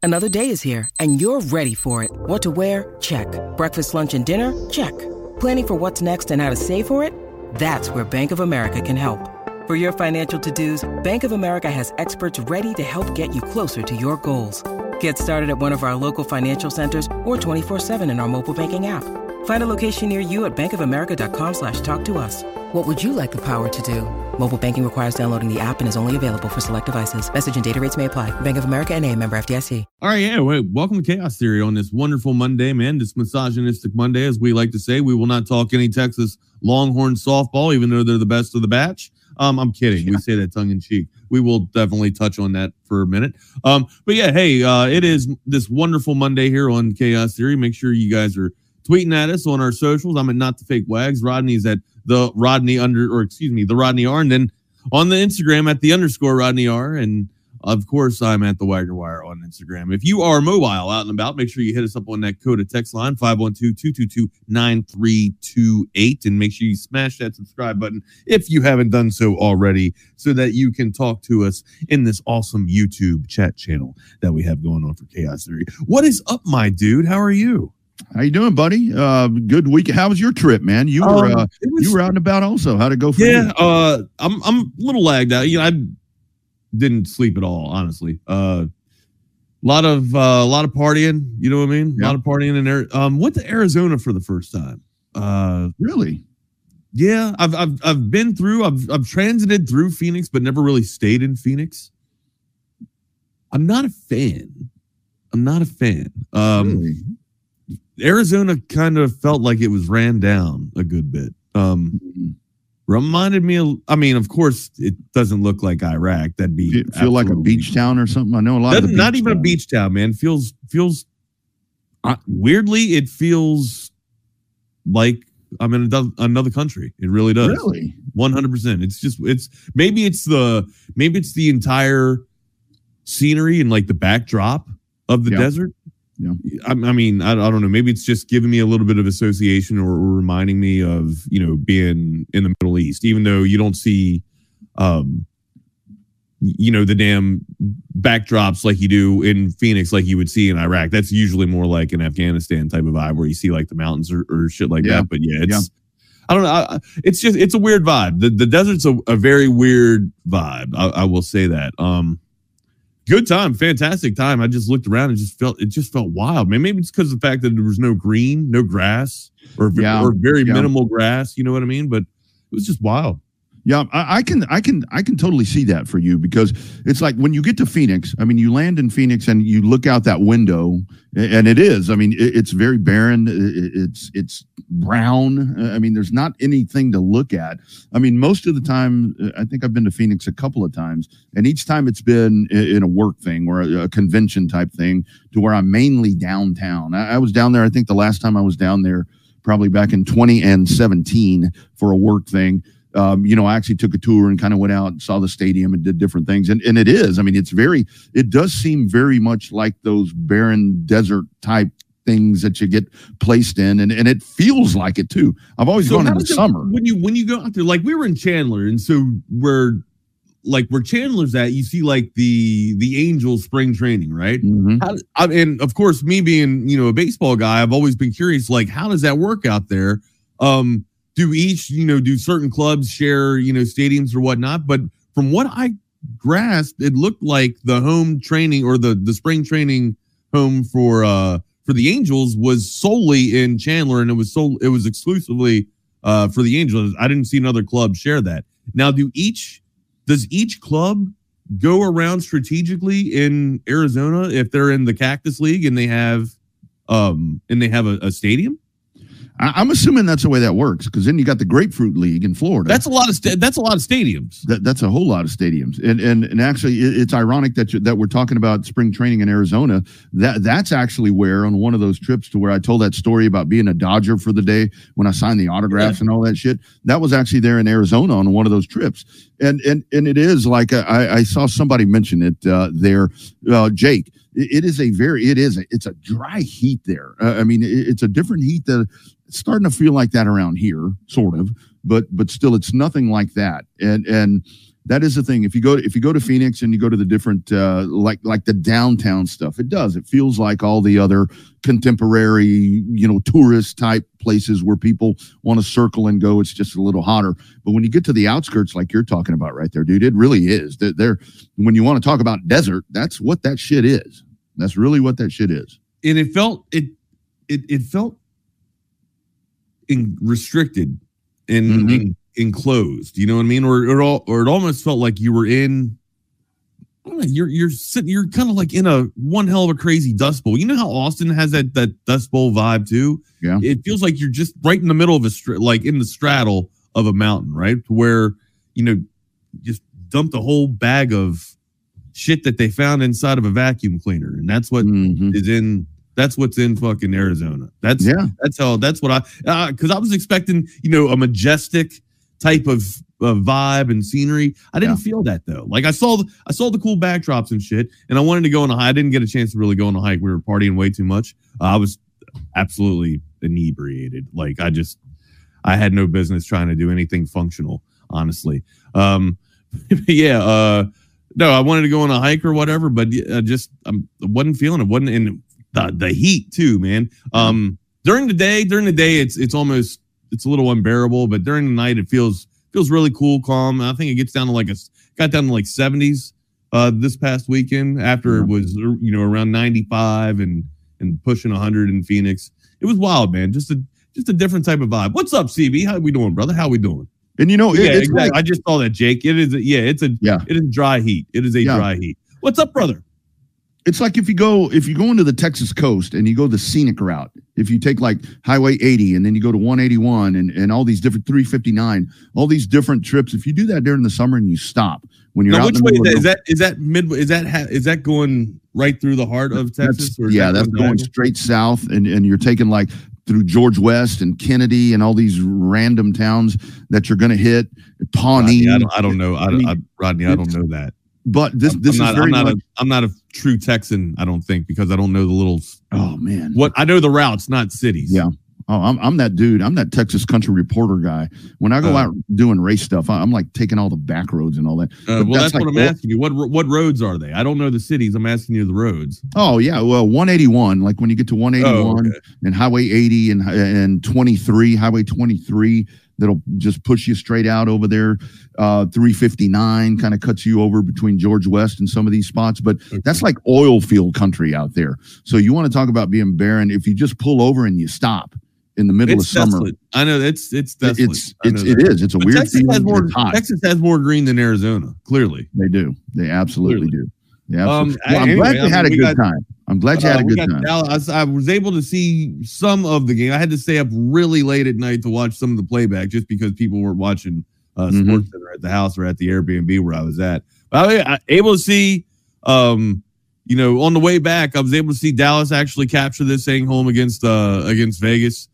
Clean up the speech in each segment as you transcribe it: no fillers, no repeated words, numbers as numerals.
Another day is here, and you're ready for it. What to wear? Check. Breakfast, lunch, and dinner? Check. Planning for what's next and how to save for it? That's where Bank of America can help. For your financial to-dos, Bank of America has experts ready to help get you closer to your goals. Get started at one of our local financial centers or 24/7 in our mobile banking app. Find a location near you at bankofamerica.com/talktous. What would you like the power to do? Mobile banking requires downloading the app and is only available for select devices. Message and data rates may apply. Bank of America N.A., member FDIC. All right, yeah, welcome to Chaos Theory on this wonderful Monday, man. This misogynistic Monday, as we like to say. We will not talk any Texas Longhorn softball, even though they're the best of the batch. I'm kidding. We say that tongue in cheek. We will definitely touch on that for a minute. But yeah, hey, it is this wonderful Monday here on Chaos Theory. Make sure you guys are tweeting at us on our socials. I'm at Not the Fake Wags. Rodney's at the Rodney R. And then on the Instagram at the _ Rodney R. And of course, I'm at the Wagner Wire on Instagram. If you are mobile out and about, make sure you hit us up on that Coda text line, 512-222-9328. And make sure you smash that subscribe button if you haven't done so already, so that you can talk to us in this awesome YouTube chat channel that we have going on for Chaos Theory. What is up, my dude? How are you? How you doing, buddy? Good week. How was your trip, man? You were out and about also. How'd it go for you? Yeah, I'm a little lagged out. I didn't sleep at all, honestly. A lot of partying. You know what I mean? Yeah. A lot of partying in there. Went to Arizona for the first time. Really? Yeah, I've been through. I've transited through Phoenix, but never really stayed in Phoenix. I'm not a fan. Really? Arizona kind of felt like it was ran down a good bit. Reminded me of, of course, it doesn't look like Iraq. That'd be feel like a beach town or something. I know a lot of not even a beach town, man. Feels weirdly, it feels like I'm in another country. It really does. Really? 100%. Maybe it's the entire scenery and like the backdrop of the desert. Yeah. I don't know. Maybe it's just giving me a little bit of association or reminding me of, being in the Middle East, even though you don't see, the damn backdrops like you do in Phoenix, like you would see in Iraq. That's usually more like an Afghanistan type of vibe where you see like the mountains or shit like that. But I don't know. It's a weird vibe. The desert's a very weird vibe. I will say that. Good time, fantastic time. I just looked around and it just felt wild, man. Maybe it's because of the fact that there was no green, no grass, or very minimal grass. You know what I mean? But it was just wild. Yeah, I can totally see that for you, because it's like when you get to Phoenix, you land in Phoenix and you look out that window, and it's very barren. It's brown. There's not anything to look at. Most of the time, I think I've been to Phoenix a couple of times, and each time it's been in a work thing or a convention type thing, to where I'm mainly downtown. I was down there, I think the last time I was down there, probably back in 2017 for a work thing. I actually took a tour and kind of went out and saw the stadium and did different things. And it is, it does seem very much like those barren desert type things that you get placed in. And it feels like it too. I've always gone in the summer. When you go out there, like we were in Chandler. And so where Chandler's at, you see like the Angels spring training, right? Mm-hmm. And of course, me being, a baseball guy, I've always been curious, like, how does that work out there? Do certain clubs share, stadiums or whatnot? But from what I grasped, it looked like the home training or the spring training home for the Angels was solely in Chandler, and it was exclusively for the Angels. I didn't see another club share that. Now, does each club go around strategically in Arizona if they're in the Cactus League and they have a stadium? I'm assuming that's the way that works, because then you got the Grapefruit League in Florida. That's a lot of stadiums. That's a whole lot of stadiums, and actually, it's ironic that we're talking about spring training in Arizona. That's actually where, on one of those trips to where I told that story about being a Dodger for the day when I signed the autographs and all that shit. That was actually there in Arizona on one of those trips, and it is like I saw somebody mention it there, Jake. It's a dry heat there. It's a different heat that it's starting to feel like that around here, sort of, but still, it's nothing like that. And That is the thing. If you go to Phoenix and you go to the different like the downtown stuff, it feels like all the other contemporary, tourist type places where people want to circle and go. It's just a little hotter. But when you get to the outskirts, like you're talking about right there, dude, it really is. When you want to talk about desert, that's what that shit is. That's really what that shit is. And it felt restricted and enclosed, you know what I mean? Or it almost felt like you were in. I don't know, you're kind of like in a one hell of a crazy Dust Bowl. You know how Austin has that Dust Bowl vibe too? Yeah. It feels like you're just right in the middle of like in the straddle of a mountain, right? Where just dumped a whole bag of shit that they found inside of a vacuum cleaner, and that's what is in. That's what's in fucking Arizona. That's what because I was expecting, a majestic type of vibe and scenery. I didn't feel that though. Like I saw the cool backdrops and shit, and I wanted to go on a hike. I didn't get a chance to really go on a hike. We were partying way too much. I was absolutely inebriated. Like I had no business trying to do anything functional, honestly. No, I wanted to go on a hike or whatever, but I wasn't feeling it. Wasn't in the heat too, man. During the day, it's almost a little unbearable, but during the night it feels really cool, calm. I think it gets down to like 70s this past weekend after it was around 95 and pushing 100 in Phoenix. It was wild, man. Just a different type of vibe. What's up, CB? How we doing, brother? How we doing? And it's exactly. I just saw that, Jake. It is dry heat. It is a dry heat. What's up, brother? It's like if you go into the Texas coast and you go the scenic route, if you take like Highway 80 and then you go to 181 and all these different 359, all these different trips. If you do that during the summer and you stop when you're out, which way is that going right through the heart of Texas? That's going straight south, and you're taking like through George West and Kennedy and all these random towns that you're going to hit. Pawnee. Rodney, I don't know. Rodney, I don't know that. But I'm not a true Texan, I don't think, because I don't know the little. Oh man, what I know the routes, not cities. Yeah. Oh, I'm that dude. I'm that Texas country reporter guy. When I go out doing race stuff, I'm like taking all the back roads and all that. That's what I'm asking you. What roads are they? I don't know the cities. I'm asking you the roads. Oh yeah, well 181. Like when you get to 181 and Highway 80 and 23, Highway 23. That'll just push you straight out over there. 359 kind of cuts you over between George West and some of these spots, but that's like oil field country out there. So you want to talk about being barren. If you just pull over and you stop in the middle of summer, desolate. I know it's desolate. It is. It's a weird feeling. Texas has more green than Arizona. Clearly, they do. They absolutely do. Yeah. I'm glad you had a good time. I'm glad you had a good time. Dallas, I was able to see some of the game. I had to stay up really late at night to watch some of the playback just because people weren't watching Sports Center at the house or at the Airbnb where I was at. But I was able to see, on the way back, I was able to see Dallas actually capture this thing home against Vegas.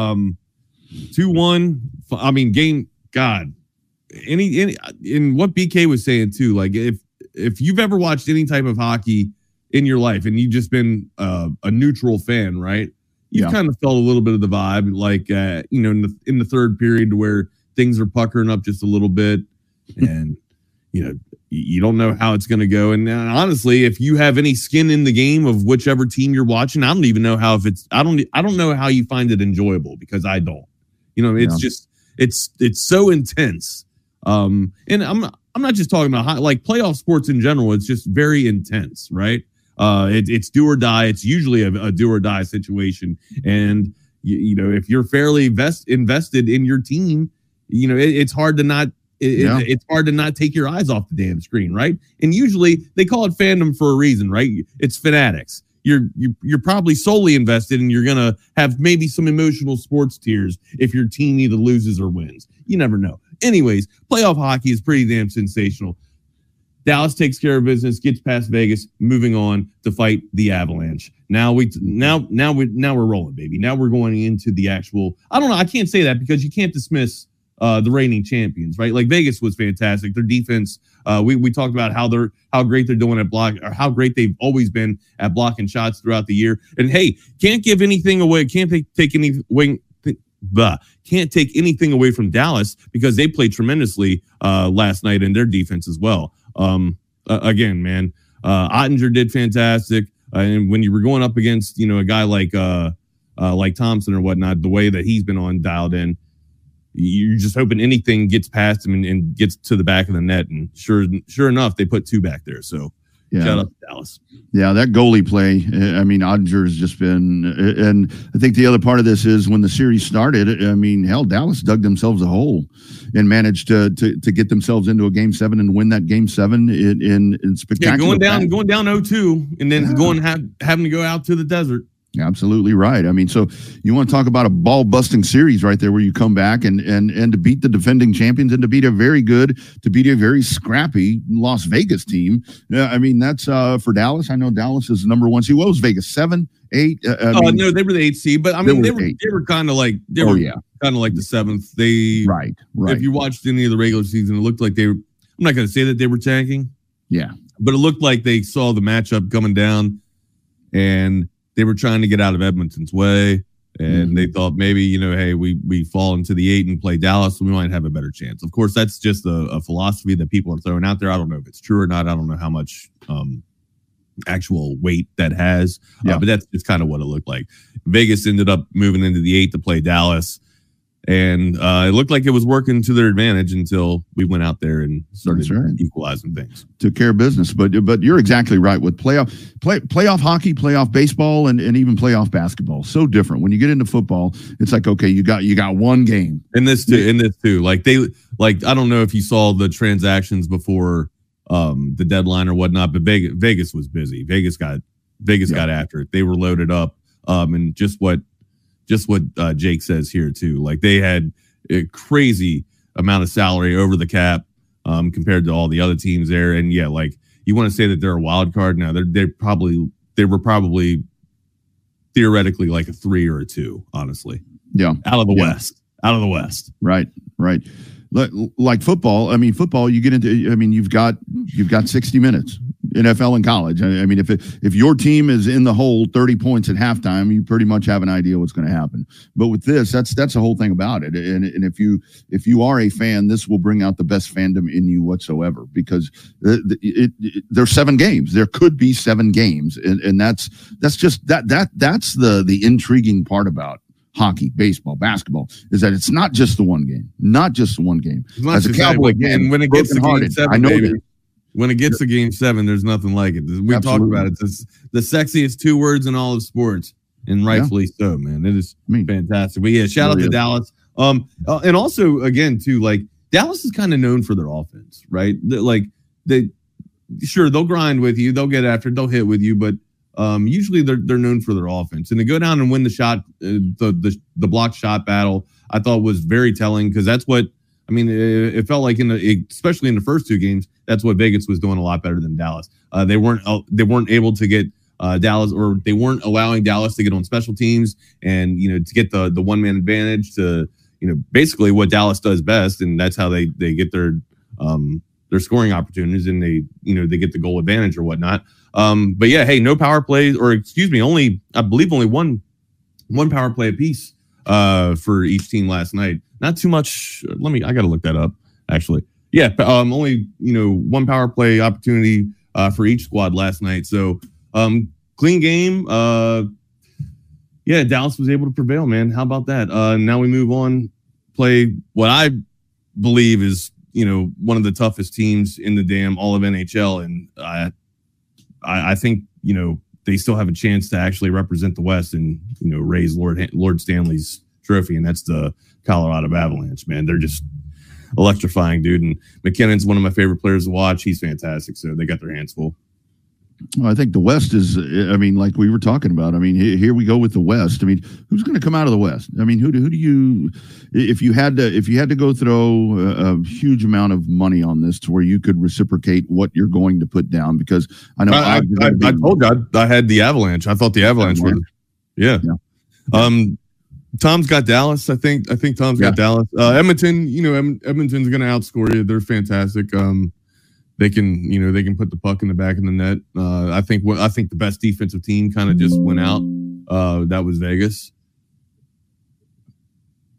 2-1. I mean, game. God, any in what BK was saying too. Like if you've ever watched any type of hockey in your life and you've just been a neutral fan, right? You've kind of felt a little bit of the vibe, like in the third period where things are puckering up just a little bit, and you don't know how it's going to go. And honestly, if you have any skin in the game of whichever team you're watching, I don't even know how I don't know how you find it enjoyable, because I don't. It's just it's so intense. And I'm not just talking about like playoff sports in general. It's just very intense, right? It's do or die. It's usually a do or die situation. And, if you're fairly invested in your team, it's hard to not, it's hard to not take your eyes off the damn screen. Right. And usually they call it fandom for a reason, right? It's fanatics. You're probably solely invested, and you're going to have maybe some emotional sports tears if your team either loses or wins. You never know. Anyways, playoff hockey is pretty damn sensational. Dallas takes care of business, gets past Vegas, moving on to fight the Avalanche. Now we're rolling, baby. Now we're going into the actual. I don't know. I can't say that because you can't dismiss the reigning champions, right? Like Vegas was fantastic. Their defense. We talked about how great they're doing at block, or how great they've always been at blocking shots throughout the year. And hey, can't give anything away. Can't take anything can't take anything away from Dallas because they played tremendously last night in their defense as well. Again, man, Ottinger did fantastic. And when you were going up against, a guy like Thompson or whatnot, the way that he's been on dialed in, you're just hoping anything gets past him and gets to the back of the net. And sure enough, they put 2 back there. So shout out to Dallas. Yeah, that goalie play. I mean, Ottinger has just been, and I think the other part of this is when the series started. I mean, hell, Dallas dug themselves a hole and managed to get themselves into a Game 7 and win that Game 7 in spectacular. Yeah, going down 0-2 and then having to go out to the desert. Absolutely right. I mean, so you want to talk about a ball-busting series right there where you come back and to beat the defending champions and to beat a very scrappy Las Vegas team. I mean, that's for Dallas. I know Dallas is number 1 seed. What was Vegas, 7, 8? No, they were the 8th seed, but I mean, they were kind of like the 7th. They right. If you watched any of the regular season, it looked like they were. I'm not going to say that they were tanking. Yeah, but it looked like they saw the matchup coming down, and they were trying to get out of Edmonton's way, and they thought maybe, hey, we fall into the 8 and play Dallas, we might have a better chance. Of course, that's just a philosophy that people are throwing out there. I don't know if it's true or not. I don't know how much actual weight that has, but that's just kind of what it looked like. Vegas ended up moving into the 8 to play Dallas, and it looked like it was working to their advantage until we went out there and started equalizing things. Took care of business, but you're exactly right with playoff hockey, playoff baseball, and even playoff basketball. So different. When you get into football, it's like, okay, you got one game. In this too. Like I don't know if you saw the transactions before the deadline or whatnot, but Vegas was busy. Vegas got after it. They were loaded up, and just what Jake says here too. Like they had a crazy amount of salary over the cap compared to all the other teams there. And yeah, like you want to say that they're a wild card now. They were probably theoretically like a 3 or a 2, honestly. Yeah. Out of the West. Right. Like football. I mean, football, you get into, I mean, you've got 60 minutes. NFL and college. I mean, if your team is in the hole 30 points at halftime, you pretty much have an idea what's going to happen. But with this, that's the whole thing about it. And if you are a fan, this will bring out the best fandom in you whatsoever, because there's 7 games. There could be 7 games, and that's just that's the intriguing part about hockey, baseball, basketball, is that it's not just the one game. As a Cowboy fan, and when it gets to Game 7, I know baby, that. When it gets to Game 7, there's nothing like it. We talked about it. It's the sexiest 2 words in all of sports, and rightfully so, man. It is fantastic. But yeah, shout out to Dallas. And also, again, too, like Dallas is kind of known for their offense, right? They'll grind with you, they'll get after it, they'll hit with you, but usually they're known for their offense. And to go down and win the shot, the blocked shot battle, I thought was very telling, because that's what. I mean, it felt like especially in the first 2 games, that's what Vegas was doing a lot better than Dallas. They weren't able to get Dallas, or they weren't allowing Dallas to get on special teams and, to get the one-man advantage to, basically what Dallas does best. And that's how they get their scoring opportunities, and they get the goal advantage or whatnot. But yeah, hey, no power plays, or excuse me, only one power play apiece for each team last night. Not too much. I got to look that up, actually. Yeah, only, 1 power play opportunity for each squad last night. So, clean game. Yeah, Dallas was able to prevail, man. How about that? Now we move on, play what I believe is, one of the toughest teams in the damn all of NHL. And I think, they still have a chance to actually represent the West and, raise Lord Stanley's trophy, and that's the Colorado Avalanche, man. They're just electrifying, dude. And McKinnon's one of my favorite players to watch. He's fantastic. So they got their hands full. Well, I think the West is, I mean, like we were talking about, I mean, here we go with the West. I mean, who's going to come out of the West? I mean, who do you, if you had to go throw a huge amount of money on this to where you could reciprocate what you're going to put down? Because I know I told you I had the Avalanche. I thought the Avalanche were, yeah. Tom's got Dallas. I think Tom's got Dallas. Edmonton, Edmonton's going to outscore you. They're fantastic. They can put the puck in the back of the net. I think the best defensive team kind of just went out. That was Vegas.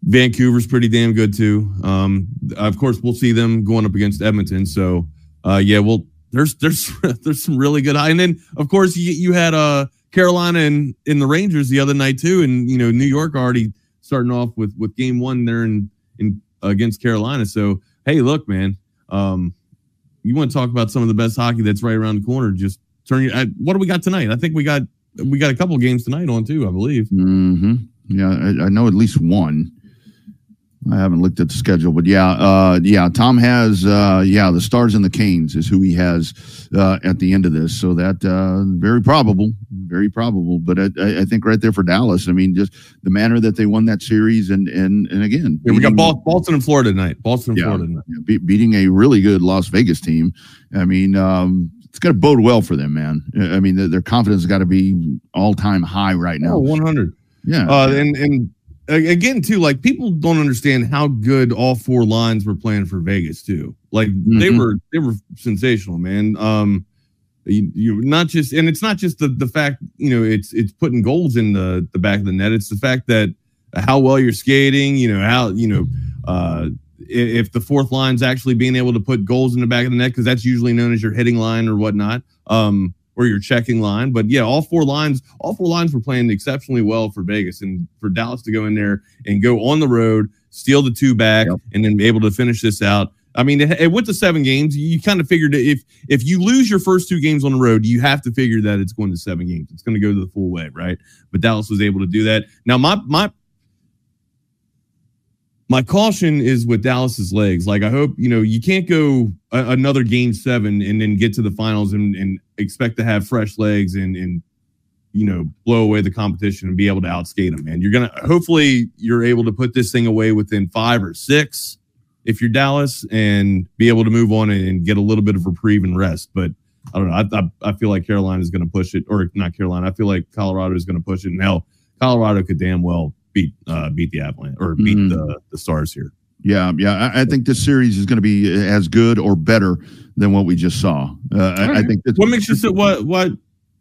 Vancouver's pretty damn good too. Of course, we'll see them going up against Edmonton. So, well, there's some really good. And then, of course, you had Carolina and in the Rangers the other night too, and New York already starting off with game one there in against Carolina. So, hey, look, man, you want to talk about some of the best hockey that's right around the corner? Just turn your. What do we got tonight? I think we got a couple games tonight on too, I believe. Mm-hmm. Yeah, I know at least one. I haven't looked at the schedule, but Tom has the Stars and the Canes is who he has at the end of this. So that very probable. But I think right there for Dallas, I mean, just the manner that they won that series and again, we got Boston and Florida tonight. Florida tonight. Beating a really good Las Vegas team. I mean, it's going to bode well for them, man. I mean, their confidence has got to be all-time high right now. 100. Yeah, and again, too, like people don't understand how good all four lines were playing for Vegas too. Like they were sensational, man. You not just, and it's not just the fact it's putting goals in the back of the net. It's the fact that how well you're skating. If the fourth line's actually being able to put goals in the back of the net, because that's usually known as your hitting line or whatnot. Or your checking line. But yeah, all four lines were playing exceptionally well for Vegas, and for Dallas to go in there and go on the road, steal the two back, and then be able to finish this out. I mean, it went to 7 games. You kind of figured if you lose your first 2 games on the road, you have to figure that it's going to 7 games. It's going to go to the full way, right? But Dallas was able to do that. Now, my caution is with Dallas's legs. Like, I hope, you can't go another game 7 and then get to the finals and expect to have fresh legs and blow away the competition and be able to outskate them, man. Hopefully you're able to put this thing away within 5 or 6 if you're Dallas and be able to move on and get a little bit of reprieve and rest. But I don't know. I feel like Carolina is going to push it, or not Carolina. I feel like Colorado is going to push it. And hell, Colorado could damn well beat the Avalanche or beat the Stars here. Yeah. I think this series is going to be as good or better than what we just saw. I think what makes you say what?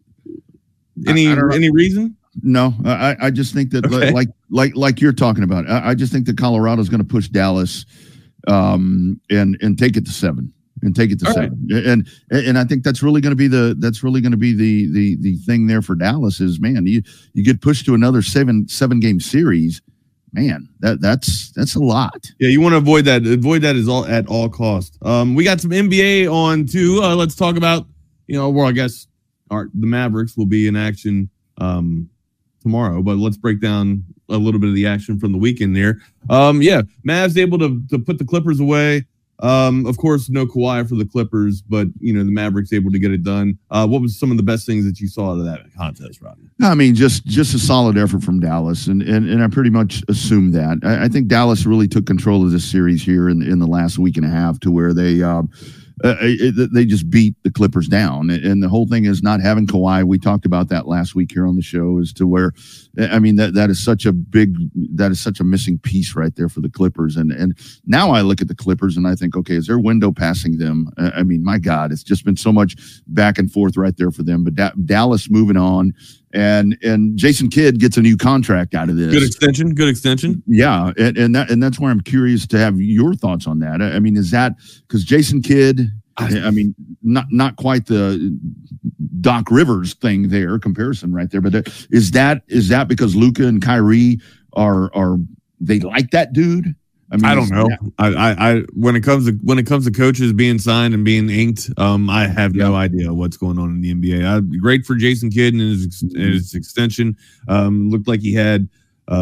Any reason? No, I just think that like you're talking about. I just think that Colorado is going to push Dallas, and take it to 7. And take it to 7, right. And I think that's really going to be the thing there for Dallas is, man, you get pushed to another 7 game series, man, that's a lot. Yeah, you want to avoid that. Avoid that at all cost. We got some NBA on too. Let's talk about I guess the Mavericks will be in action tomorrow, but let's break down a little bit of the action from the weekend there. Mavs able to put the Clippers away. Of course, no Kawhi for the Clippers, but the Mavericks able to get it done. What was some of the best things that you saw out of that contest, Rodney? I mean, just a solid effort from Dallas, and I pretty much assumed that. I think Dallas really took control of this series here in the last week and a half, to where they just beat the Clippers down. And the whole thing is not having Kawhi. We talked about that last week here on the show, as to where, I mean, that is such a missing piece right there for the Clippers. And now I look at the Clippers and I think, okay, is their window passing them? I mean, my God, it's just been so much back and forth right there for them. But Dallas moving on. And Jason Kidd gets a new contract out of this. Good extension. Yeah, and that's where I'm curious to have your thoughts on that. I mean, is that because Jason Kidd? I mean, not quite the Doc Rivers thing there comparison right there, but is that because Luka and Kyrie are they like that dude? I mean, I don't know. I when it comes to coaches being signed and being inked, I have no idea what's going on in the NBA. Great for Jason Kidd and his extension. Looked like he had,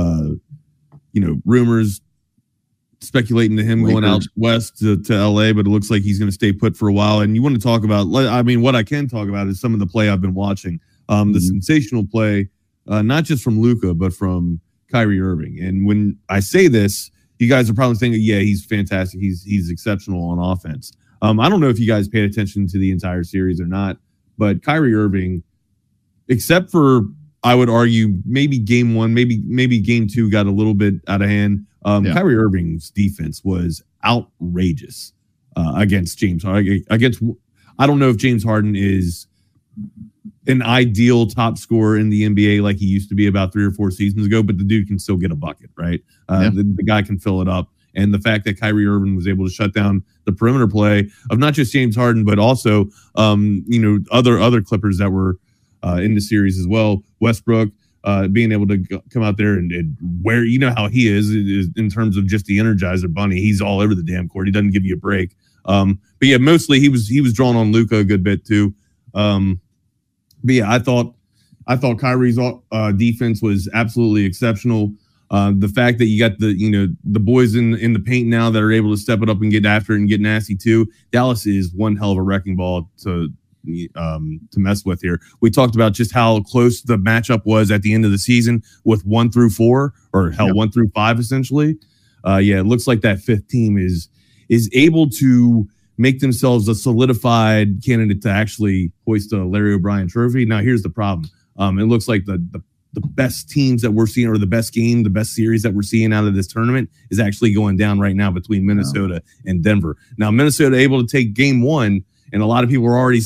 rumors speculating to him going out west to LA, but it looks like he's going to stay put for a while. And you want to talk about? I mean, what I can talk about is some of the play I've been watching. The sensational play, not just from Luka, but from Kyrie Irving. And when I say this, you guys are probably thinking, yeah, he's fantastic. He's exceptional on offense. I don't know if you guys paid attention to the entire series or not, but Kyrie Irving, except for, I would argue, maybe game 1, maybe game 2 got a little bit out of hand. Kyrie Irving's defense was outrageous against James Harden. I don't know if James Harden is an ideal top scorer in the NBA like he used to be about 3 or 4 seasons ago, but the dude can still get a bucket, right? The guy can fill it up. And the fact that Kyrie Irving was able to shut down the perimeter play of not just James Harden, but also, other Clippers that were in the series as well. Westbrook being able to come out there and where, you know how he is in terms of just the Energizer Bunny. He's all over the damn court. He doesn't give you a break. But yeah, mostly he was drawn on Luka a good bit too. But yeah, I thought Kyrie's defense was absolutely exceptional. The fact that you got the boys in the paint now that are able to step it up and get after it and get nasty too. Dallas is one hell of a wrecking ball to mess with here. We talked about just how close the matchup was at the end of the season with 1 through 4, or 1 through 5 essentially. It looks like that 5th team is able to make themselves a solidified candidate to actually hoist a Larry O'Brien trophy. Now, here's the problem. It looks like the best teams that we're seeing, or the best series that we're seeing out of this tournament is actually going down right now between Minnesota and Denver. Now, Minnesota able to take game 1, and a lot of people are already,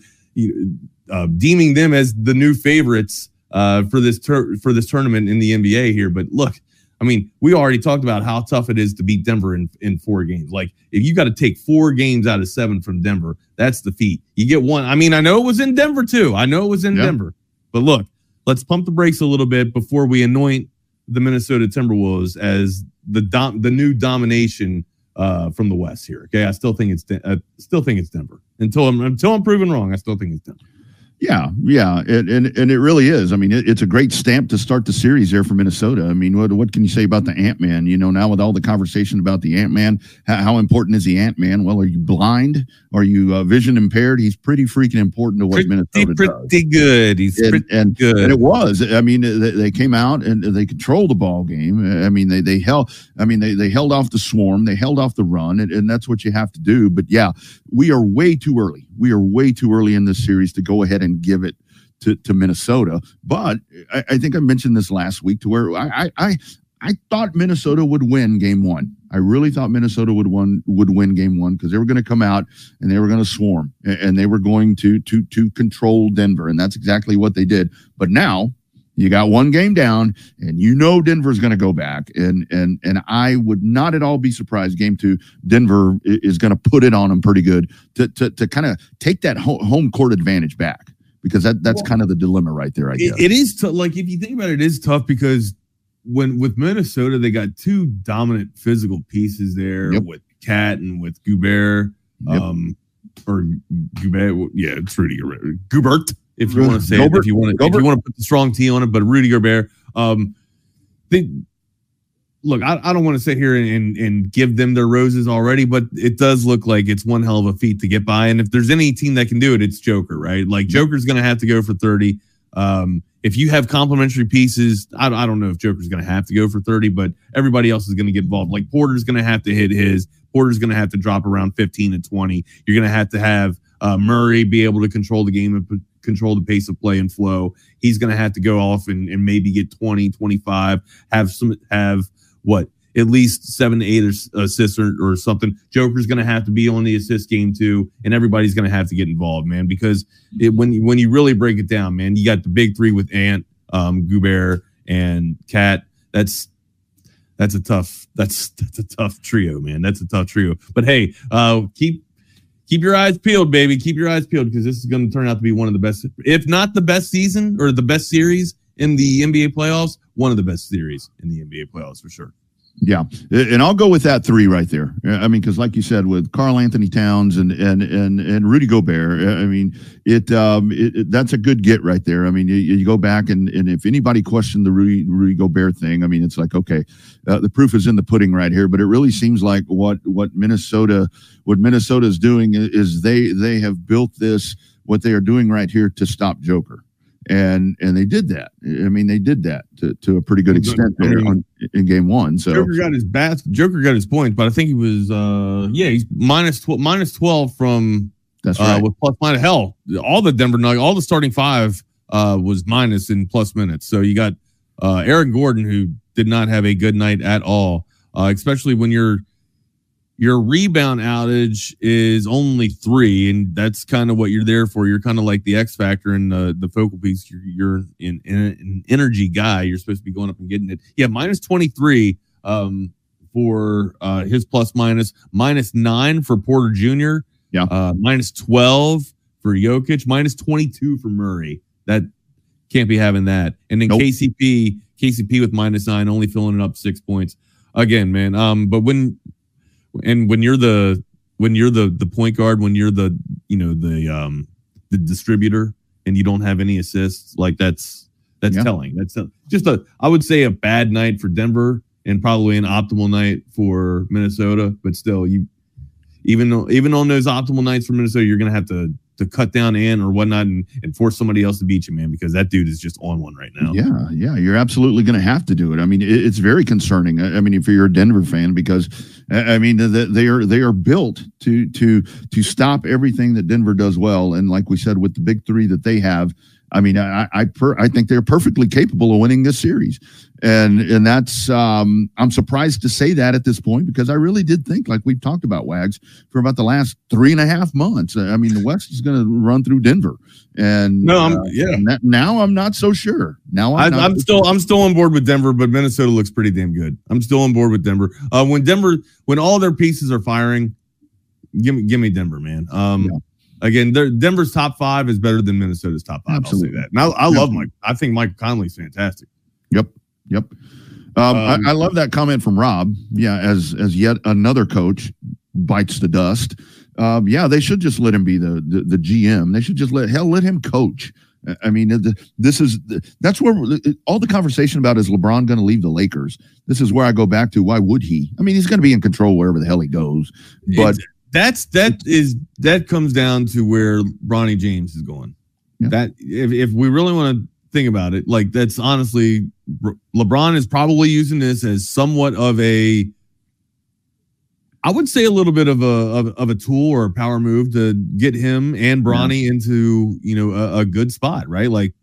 deeming them as the new favorites for this tournament in the NBA here. But look, I mean, we already talked about how tough it is to beat Denver in 4 games. Like, if you got to take 4 games out of 7 from Denver, that's the feat. You get 1. I mean, I know it was in Denver too. Denver. But look, let's pump the brakes a little bit before we anoint the Minnesota Timberwolves as the new domination from the West here. Okay, I still think it's Denver until I'm proven wrong. I still think it's Denver. Yeah, and it really is. I mean, it's a great stamp to start the series there for Minnesota. I mean, what can you say about the Ant-Man? Now with all the conversation about the Ant-Man, how important is the Ant-Man? Well, are you blind? Are you vision impaired? He's pretty freaking important to what Minnesota does. Pretty good. He's pretty good. And it was. I mean, they came out and they controlled the ball game. I mean, they held off the swarm. They held off the run, and that's what you have to do. But yeah, we are way too early. We are way too early in this series to go ahead and give it to Minnesota. But I think I mentioned this last week, to where I thought Minnesota would win game 1. I really thought Minnesota would win game 1, because they were going to come out and they were going to swarm, and they were going to control Denver, and that's exactly what they did. But now you got 1 game down, and Denver's going to go back, and I would not at all be surprised. Game 2, Denver is going to put it on them pretty good to kind of take that home court advantage back, because that's kind of the dilemma right there. I guess it is tough. Like, if you think about it, it is tough, because with Minnesota, they got 2 dominant physical pieces there, with Cat and with Gobert, or Gobert. Yeah, it's Rudy Gobert. If you want to say it, if you want to put the strong T on it, but Rudy Gobert. Look, I don't want to sit here and give them their roses already, but it does look like it's one hell of a feat to get by. And if there's any team that can do it, it's Joker, right? Like, Joker's going to have to go for 30. If you have complementary pieces, I don't know if Joker's going to have to go for 30, but everybody else is going to get involved. Like, Porter's going to have to hit his. Porter's going to have to drop around 15 and 20. You're going to have Murray be able to control the game and control the pace of play and flow. He's going to have to go off and maybe get 20, 25, have at least 7 to 8 assists or something. Joker's going to have to be on the assist game too, and everybody's going to have to get involved, man, because when you really break it down, man, you got the big 3 with Ant, Gobert, and Cat. That's a tough trio, man. That's a tough trio. But hey, keep your eyes peeled, baby. Keep your eyes peeled, because this is going to turn out to be one of the best, if not the best season or the best series in the NBA playoffs, one of the best series in the NBA playoffs for sure. Yeah, and I'll go with that 3 right there. I mean, because like you said, with Karl Anthony Towns and Rudy Gobert, I mean, that's a good get right there. I mean, you go back and if anybody questioned the Rudy Gobert thing, I mean, it's like, okay, the proof is in the pudding right here. But it really seems like what Minnesota is doing is they have built this, what they are doing right here, to stop Joker. And they did that. I mean, they did that to a pretty good extent there in game 1. So Joker got his points, but I think he was he's minus 12 from that's right. With plus minus. Hell, all the Denver Nuggets, all the starting 5 was minus in plus minutes. So you got Aaron Gordon, who did not have a good night at all, especially when you're Your rebound outage is only 3, and that's kind of what you're there for. You're kind of like the X factor in the focal piece. You're an energy guy. You're supposed to be going up and getting it. Yeah, minus 23 for his plus minus. Minus 9 for Porter Jr. Yeah. Minus 12 for Jokic. Minus 22 for Murray. That can't be having that. And then Nope. KCP with minus 9, only filling it up 6 points. Again, man. But when you're the point guard, when you're the distributor, and you don't have any assists, like that's telling. That's just I would say a bad night for Denver and probably an optimal night for Minnesota. But still, even on those optimal nights for Minnesota, you're gonna have to cut down or whatnot and force somebody else to beat you, man, because that dude is just on one right now. Yeah, you're absolutely going to have to do it. I mean, it's very concerning. I mean, if you're a Denver fan, because I mean, they are built to stop everything that Denver does well, and like we said, with the big three that they have, I mean, I think they're perfectly capable of winning this series, and that's I'm surprised to say that at this point, because I really did think, like we've talked about, Wags, for about the last 3.5 months. I mean, the West is going to run through Denver, and now I'm not so sure. Now I'm still on board with Denver, but Minnesota looks pretty damn good. I'm still on board with Denver. When all their pieces are firing, give me Denver, man. Again, Denver's top 5 is better than Minnesota's top 5. Absolutely. I'll say that. And I love Mike. I think Mike Conley's fantastic. Yep. I love that comment from Rob. Yeah, as yet another coach bites the dust. They should just let him be the GM. They should just let him coach. I mean, that's where all the conversation about is LeBron going to leave the Lakers. This is where I go back to, why would he? I mean, he's going to be in control wherever the hell he goes. But that comes down to where Bronny James is going. Yeah. That if we really want to think about it, like, that's honestly, LeBron is probably using this as somewhat of I would say a little bit of a tool or a power move to get him and Bronny into a good spot, right? Like,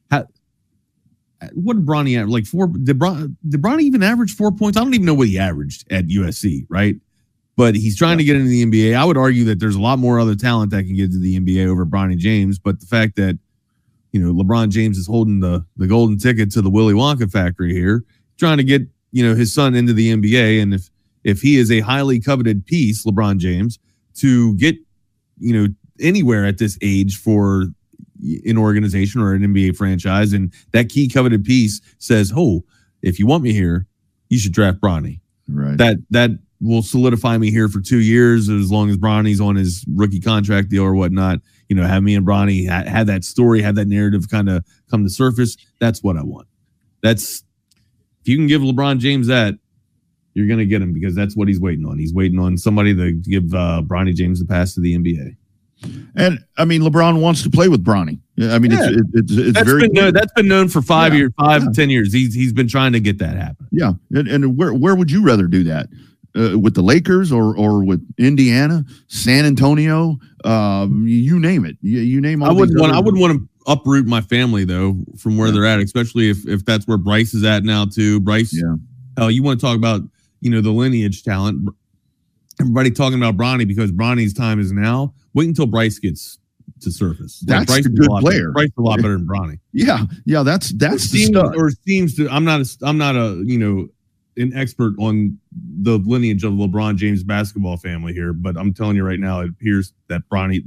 what did Bronny average? Like 4? Did Bronny even average 4 points? I don't even know what he averaged at USC, right? But he's trying to get into the NBA. I would argue that there's a lot more other talent that can get to the NBA over Bronny James. But the fact that, LeBron James is holding the golden ticket to the Willy Wonka factory here, trying to get, his son into the NBA. And if he is a highly coveted piece, LeBron James, to get, anywhere at this age for an organization or an NBA franchise, and that key coveted piece says, oh, if you want me here, you should draft Bronny. Right. That will solidify me here for 2 years, as long as Bronny's on his rookie contract deal or whatnot. Have me and Bronny had that story, had that narrative kind of come to surface. That's what I want. If you can give LeBron James that, you're going to get him, because that's what he's waiting on. He's waiting on somebody to give Bronny James the pass to the NBA. And I mean, LeBron wants to play with Bronny. I mean, that's been known for 5 years, 10 years. He's been trying to get that happen. Yeah. And where would you rather do that? With the Lakers or with Indiana, San Antonio, you name it. You name all. I wouldn't want to uproot my family, though, from where they're at, especially if that's where Bryce is at now too. Bryce, you want to talk about the lineage talent. Everybody talking about Bronny because Bronny's time is now. Wait until Bryce gets to surface. That's Bryce a good player. Bryce is a lot better than Bronny. Yeah, that's seems to. I'm not an expert on the lineage of LeBron James basketball family here, but I'm telling you right now, it appears that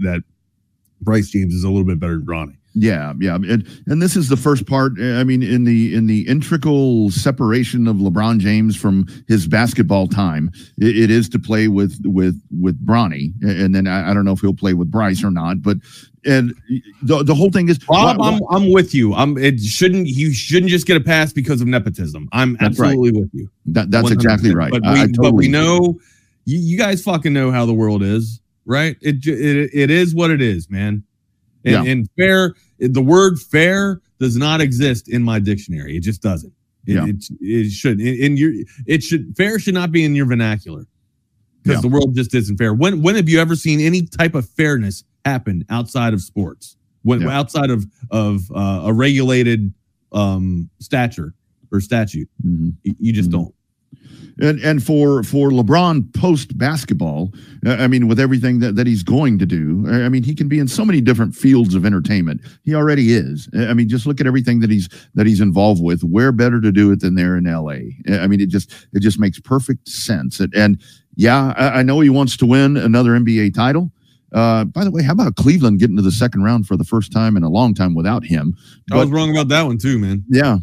Bryce James is a little bit better than Bronny. Yeah, and this is the first part. I mean, in the integral separation of LeBron James from his basketball time, it is to play with Bronny, and then I don't know if he'll play with Bryce or not, but and the whole thing is, Bob, I'm with you. You shouldn't just get a pass because of nepotism. I'm absolutely with you. That's 100%. Exactly right. But we know, you guys fucking know how the world is, right? It is what it is, man. And fair, the word fair does not exist in my dictionary. It just doesn't. It should. Fair should not be in your vernacular, because the world just isn't fair. When have you ever seen any type of fairness happen outside of sports? Outside of a regulated stature or statute, you just don't. And for LeBron post basketball, I mean, with everything that he's going to do, I mean, he can be in so many different fields of entertainment. He already is. I mean, just look at everything that he's involved with. Where better to do it than there in LA? I mean, it just makes perfect sense. And yeah, I know he wants to win another NBA title. By the way, how about Cleveland getting to the second round for the first time in a long time without him? I was wrong about that one too, man. Yeah.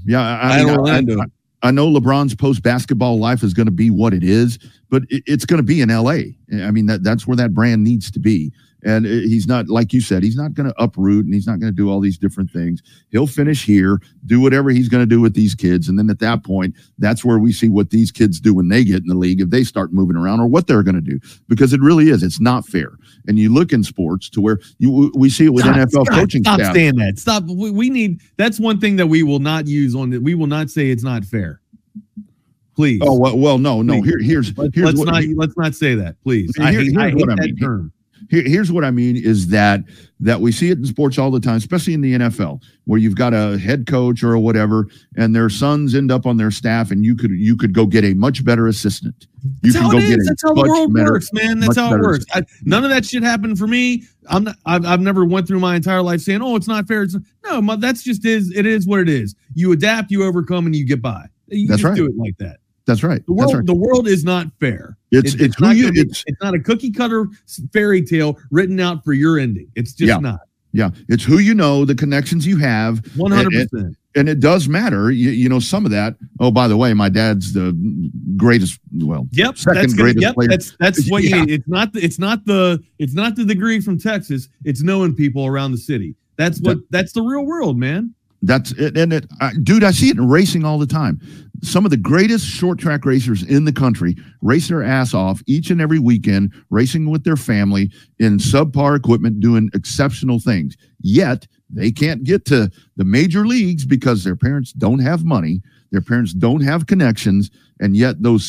I know LeBron's post-basketball life is going to be what it is, but it's going to be in L.A. I mean, that's where that brand needs to be. And he's not, like you said, he's not going to uproot and he's not going to do all these different things. He'll finish here, do whatever he's going to do with these kids. And then at that point, that's where we see what these kids do when they get in the league, if they start moving around or what they're going to do. Because it really is. It's not fair. And you look in sports to where we see it with NFL coaching staff. Stop saying that. Stop. We need, that's one thing that we will not use on it. We will not say it's not fair. Please. Oh, well, no. Here's let's not say that, please. I hate that term. Here's what I mean is that we see it in sports all the time, especially in the NFL, where you've got a head coach or whatever, and their sons end up on their staff, and you could go get a much better assistant. That's how the world works, man. That's how it works. None of that shit happened for me. I've never went through my entire life saying, "Oh, it's not fair." No, that's just it is what it is. You adapt, you overcome, and you get by. That's right. Do it like that. That's right. The world is not fair. It's not a cookie cutter fairy tale written out for your ending. It's just not. Yeah, it's who you know, the connections you have. 100%. And it does matter. You know, some of that. Oh, by the way, my dad's the greatest. Well, second greatest player. That's what you need. It's not the degree from Texas. It's knowing people around the city. That's the real world, man. That's it. And dude, I see it in racing all the time. Some of the greatest short track racers in the country race their ass off each and every weekend, racing with their family in subpar equipment, doing exceptional things. Yet they can't get to the major leagues because their parents don't have money. Their parents don't have connections. And yet those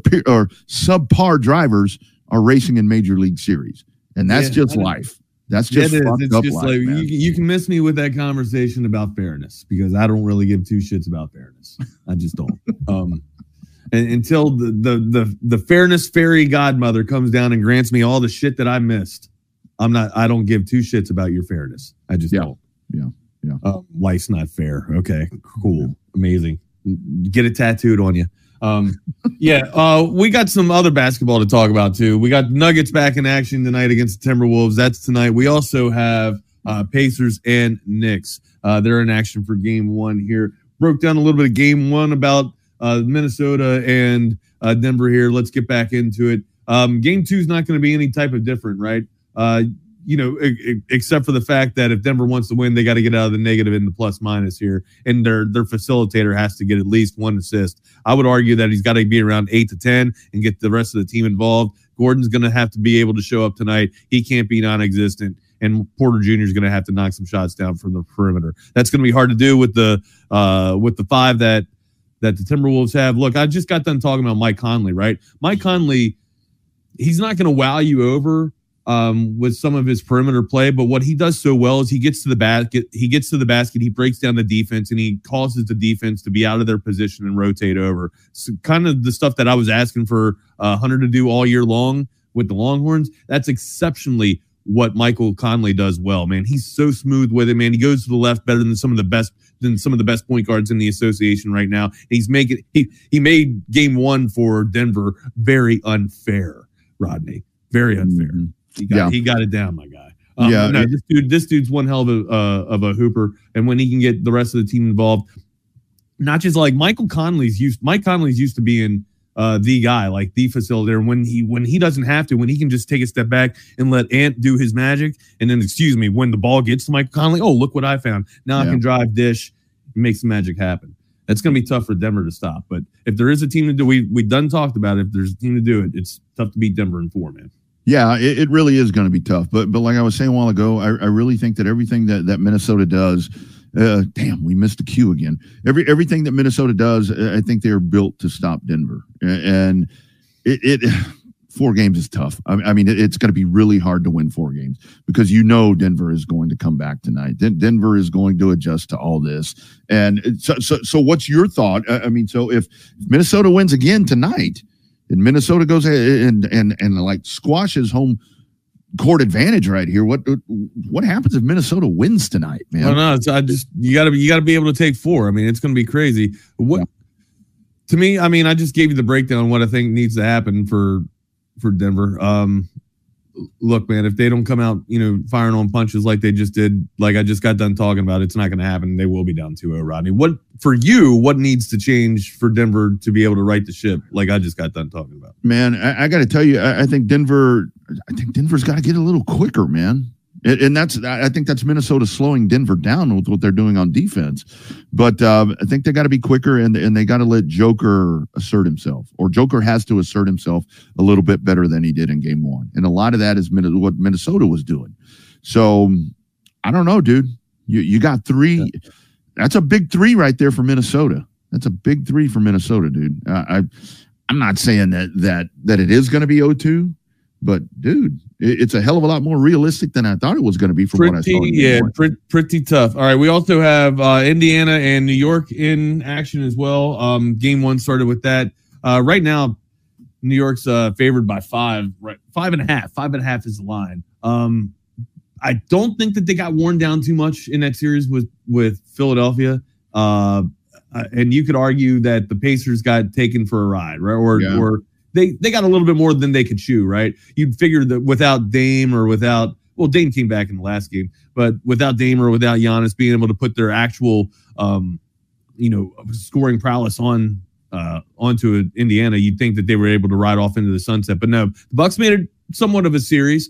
subpar drivers are racing in major league series. And that's just life. That's just fucked up life, like, man. You can miss me with that conversation about fairness because I don't really give two shits about fairness. I just don't. And until the fairness fairy godmother comes down and grants me all the shit that I missed, I don't give two shits about your fairness. I just don't. Yeah. Life's not fair. Okay, cool. Amazing. Get it tattooed on you. We got some other basketball to talk about too. We got Nuggets back in action tonight against the Timberwolves. That's tonight. We also have Pacers and Knicks. They're in action for game one here. Broke down a little bit of game one about Minnesota and Denver here. Let's get back into it. Game two is not going to be any type of different, right? Except for the fact that if Denver wants to win, they got to get out of the negative and the plus minus here. And their facilitator has to get at least one assist. I would argue that he's got to be around 8 to 10 and get the rest of the team involved. Gordon's going to have to be able to show up tonight. He can't be non-existent. And Porter Jr. is going to have to knock some shots down from the perimeter. That's going to be hard to do with the five that the Timberwolves have. Look, I just got done talking about Mike Conley, right? Mike Conley, he's not going to wow you over with some of his perimeter play, but what he does so well is he gets to the basket, he breaks down the defense, and he causes the defense to be out of their position and rotate over. So kind of the stuff that I was asking for Hunter to do all year long with the Longhorns. That's exceptionally what Michael Conley does well, man. He's so smooth with it, man. He goes to the left better than some of the best point guards in the association right now. And he made game one for Denver very unfair, Rodney. Very unfair. Mm-hmm. He got it down, my guy. This dude's one hell of a hooper, and when he can get the rest of the team involved, not just like Mike Conley's used to being the guy, like the facilitator. When he doesn't have to, when he can just take a step back and let Ant do his magic, and then when the ball gets to Mike Conley, oh, look what I found. Now I can drive, dish, and make some magic happen. That's going to be tough for Denver to stop. But if there is a team to do, we done talked about it. If there's a team to do it, it's tough to beat Denver in 4, man. Yeah, it really is going to be tough. But like I was saying a while ago, I really think that everything that Minnesota does, we missed a cue again. Everything that Minnesota does, I think they are built to stop Denver. And 4 games is tough. I mean, it's going to be really hard to win 4 games because Denver is going to come back tonight. Denver is going to adjust to all this. And so what's your thought? I mean, so if Minnesota wins again tonight, and Minnesota goes ahead and like squashes home court advantage right here, what happens if Minnesota wins tonight, man? Well, no, you got to be able to take 4. I mean, it's going to be crazy. To me, I mean, I just gave you the breakdown on what I think needs to happen for Denver. Look, man, if they don't come out, firing on punches like they just did, like I just got done talking about, it's not going to happen. They will be down 2-0, Rodney. What needs to change for Denver to be able to right the ship like I just got done talking about? Man, I got to tell you, I think Denver's got to get a little quicker, man. And I think that's Minnesota slowing Denver down with what they're doing on defense. But I think they got to be quicker, and they got to let Joker assert himself, or Joker has to assert himself a little bit better than he did in game 1. And a lot of that is what Minnesota was doing. So I don't know, dude. You got 3. That's a big 3 right there for Minnesota. That's a big 3 for Minnesota, dude. I'm not saying that it is going to be 0-2. But, dude, it's a hell of a lot more realistic than I thought it was going to be from what I saw. Pretty tough. All right, we also have Indiana and New York in action as well. Game 1 started with that. Right now, New York's favored by 5, right? 5.5. 5.5 is the line. I don't think that they got worn down too much in that series with Philadelphia. And you could argue that the Pacers got taken for a ride, right? Or they got a little bit more than they could chew, right? You'd figure that without Dame or Dame came back in the last game, but without Dame or without Giannis being able to put their actual, scoring prowess onto Indiana, you'd think that they were able to ride off into the sunset. But no, the Bucks made it somewhat of a series.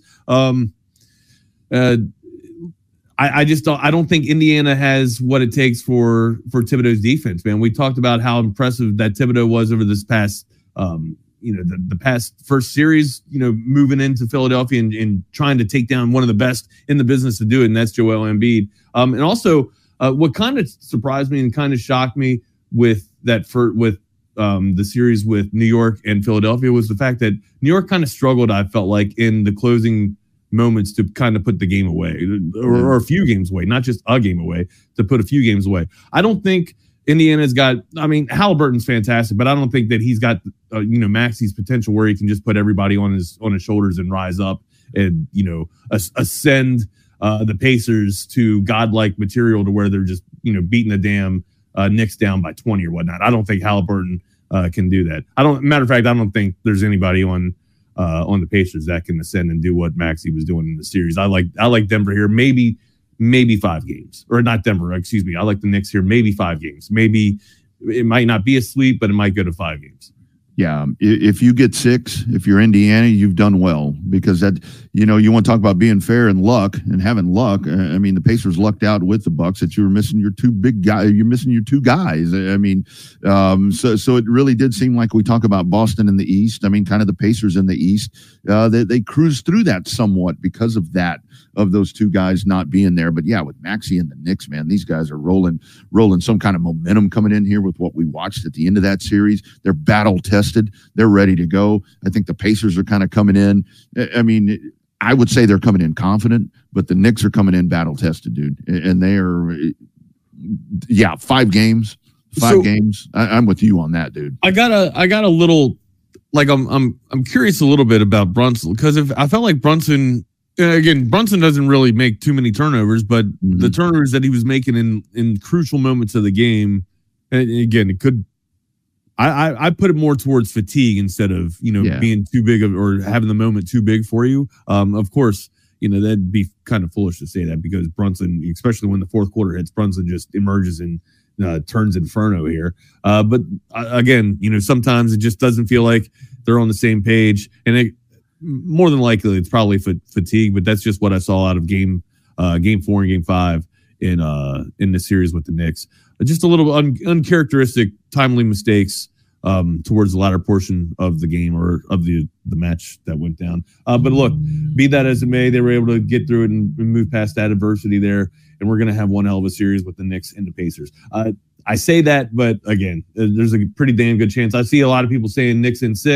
I don't think Indiana has what it takes for Thibodeau's defense, man. We talked about how impressive that Thibodeau was over this past the past first series, moving into Philadelphia and trying to take down one of the best in the business to do it, and that's Joel Embiid. And also, what kind of surprised me and kind of shocked me with the series with New York and Philadelphia was the fact that New York kind of struggled, I felt like, in the closing moments to kind of put the game away, or a few games away, not just a game away, to put a few games away. I don't think Indiana's got, Halliburton's fantastic, but I don't think that he's got, Maxi's potential where he can just put everybody on his shoulders and rise up and, ascend the Pacers to godlike material to where they're just, beating the damn Knicks down by 20 or whatnot. I don't think Halliburton can do that. Matter of fact, I don't think there's anybody on the Pacers that can ascend and do what Maxey was doing in the series. I like Denver here, maybe 5 games, or not Denver, excuse me. I like the Knicks here, maybe 5 games. Maybe it might not be a sweep, but it might go to 5 games. Yeah, if you get 6, if you're Indiana, you've done well, because that, you want to talk about being fair and luck and having luck. The Pacers lucked out with the Bucks that you were missing your 2 big guys. You're missing your 2 guys. So it really did seem like we talk about Boston in the East. Kind of the Pacers in the East. They cruised through that somewhat because of those 2 guys not being there. But yeah, with Maxey and the Knicks, man, these guys are rolling some kind of momentum coming in here with what we watched at the end of that series. They're battle tested. They're ready to go. I think the Pacers are kind of coming in. I would say they're coming in confident, but the Knicks are coming in battle tested, dude. And they are, 5 games. 5 games. I'm with you on that, dude. I got a little, like, I'm curious a little bit about Brunson, because if I felt like Brunson doesn't really make too many turnovers, but the turnovers that he was making in crucial moments of the game, and again, it could. I put it more towards fatigue instead of being too big or having the moment too big for you. Of course, that'd be kind of foolish to say that, because Brunson, especially when the fourth quarter hits, Brunson just emerges and turns inferno here. But again, sometimes it just doesn't feel like they're on the same page, and more than likely it's probably fatigue. But that's just what I saw out of game 4 and game 5 in the series with the Knicks. Just a little uncharacteristic, timely mistakes towards the latter portion of the game, or of the match that went down. But look, be that as it may, they were able to get through it and move past that adversity there, and we're going to have one hell of a series with the Knicks and the Pacers. I say that, but again, there's a pretty damn good chance. I see a lot of people saying Knicks in 6.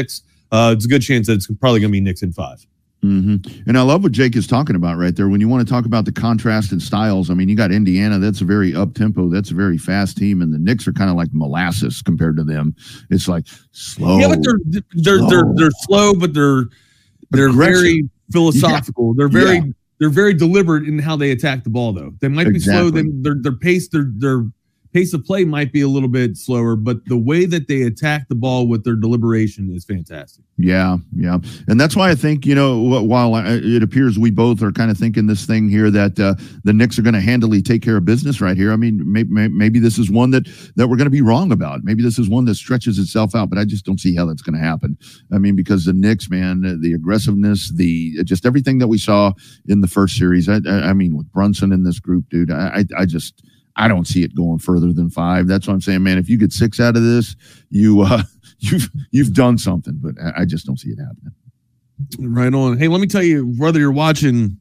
it's a good chance that it's probably going to be Knicks in 5. Mm-hmm. And I love what Jake is talking about right there. When you want to talk about the contrast in styles, I mean, you got Indiana. That's a very up-tempo. That's a very fast team. And the Knicks are kind of like molasses compared to them. It's like slow. Yeah, but they're slow, but they're very philosophical. They're very deliberate in how they attack the ball, though. They might be slow. Then their pace of play might be a little bit slower, but the way that they attack the ball with their deliberation is fantastic. Yeah. And that's why I think, while it appears we both are kind of thinking this thing here that the Knicks are going to handily take care of business right here. I mean, maybe this is one that we're going to be wrong about. Maybe this is one that stretches itself out, but I just don't see how that's going to happen. I mean, because the Knicks, man, the aggressiveness, just everything that we saw in the first series, I mean, with Brunson in this group, dude, I don't see it going further than 5. That's what I'm saying, man. If you get 6 out of this, you've done something, but I just don't see it happening. Right on. Hey, let me tell you, whether you're watching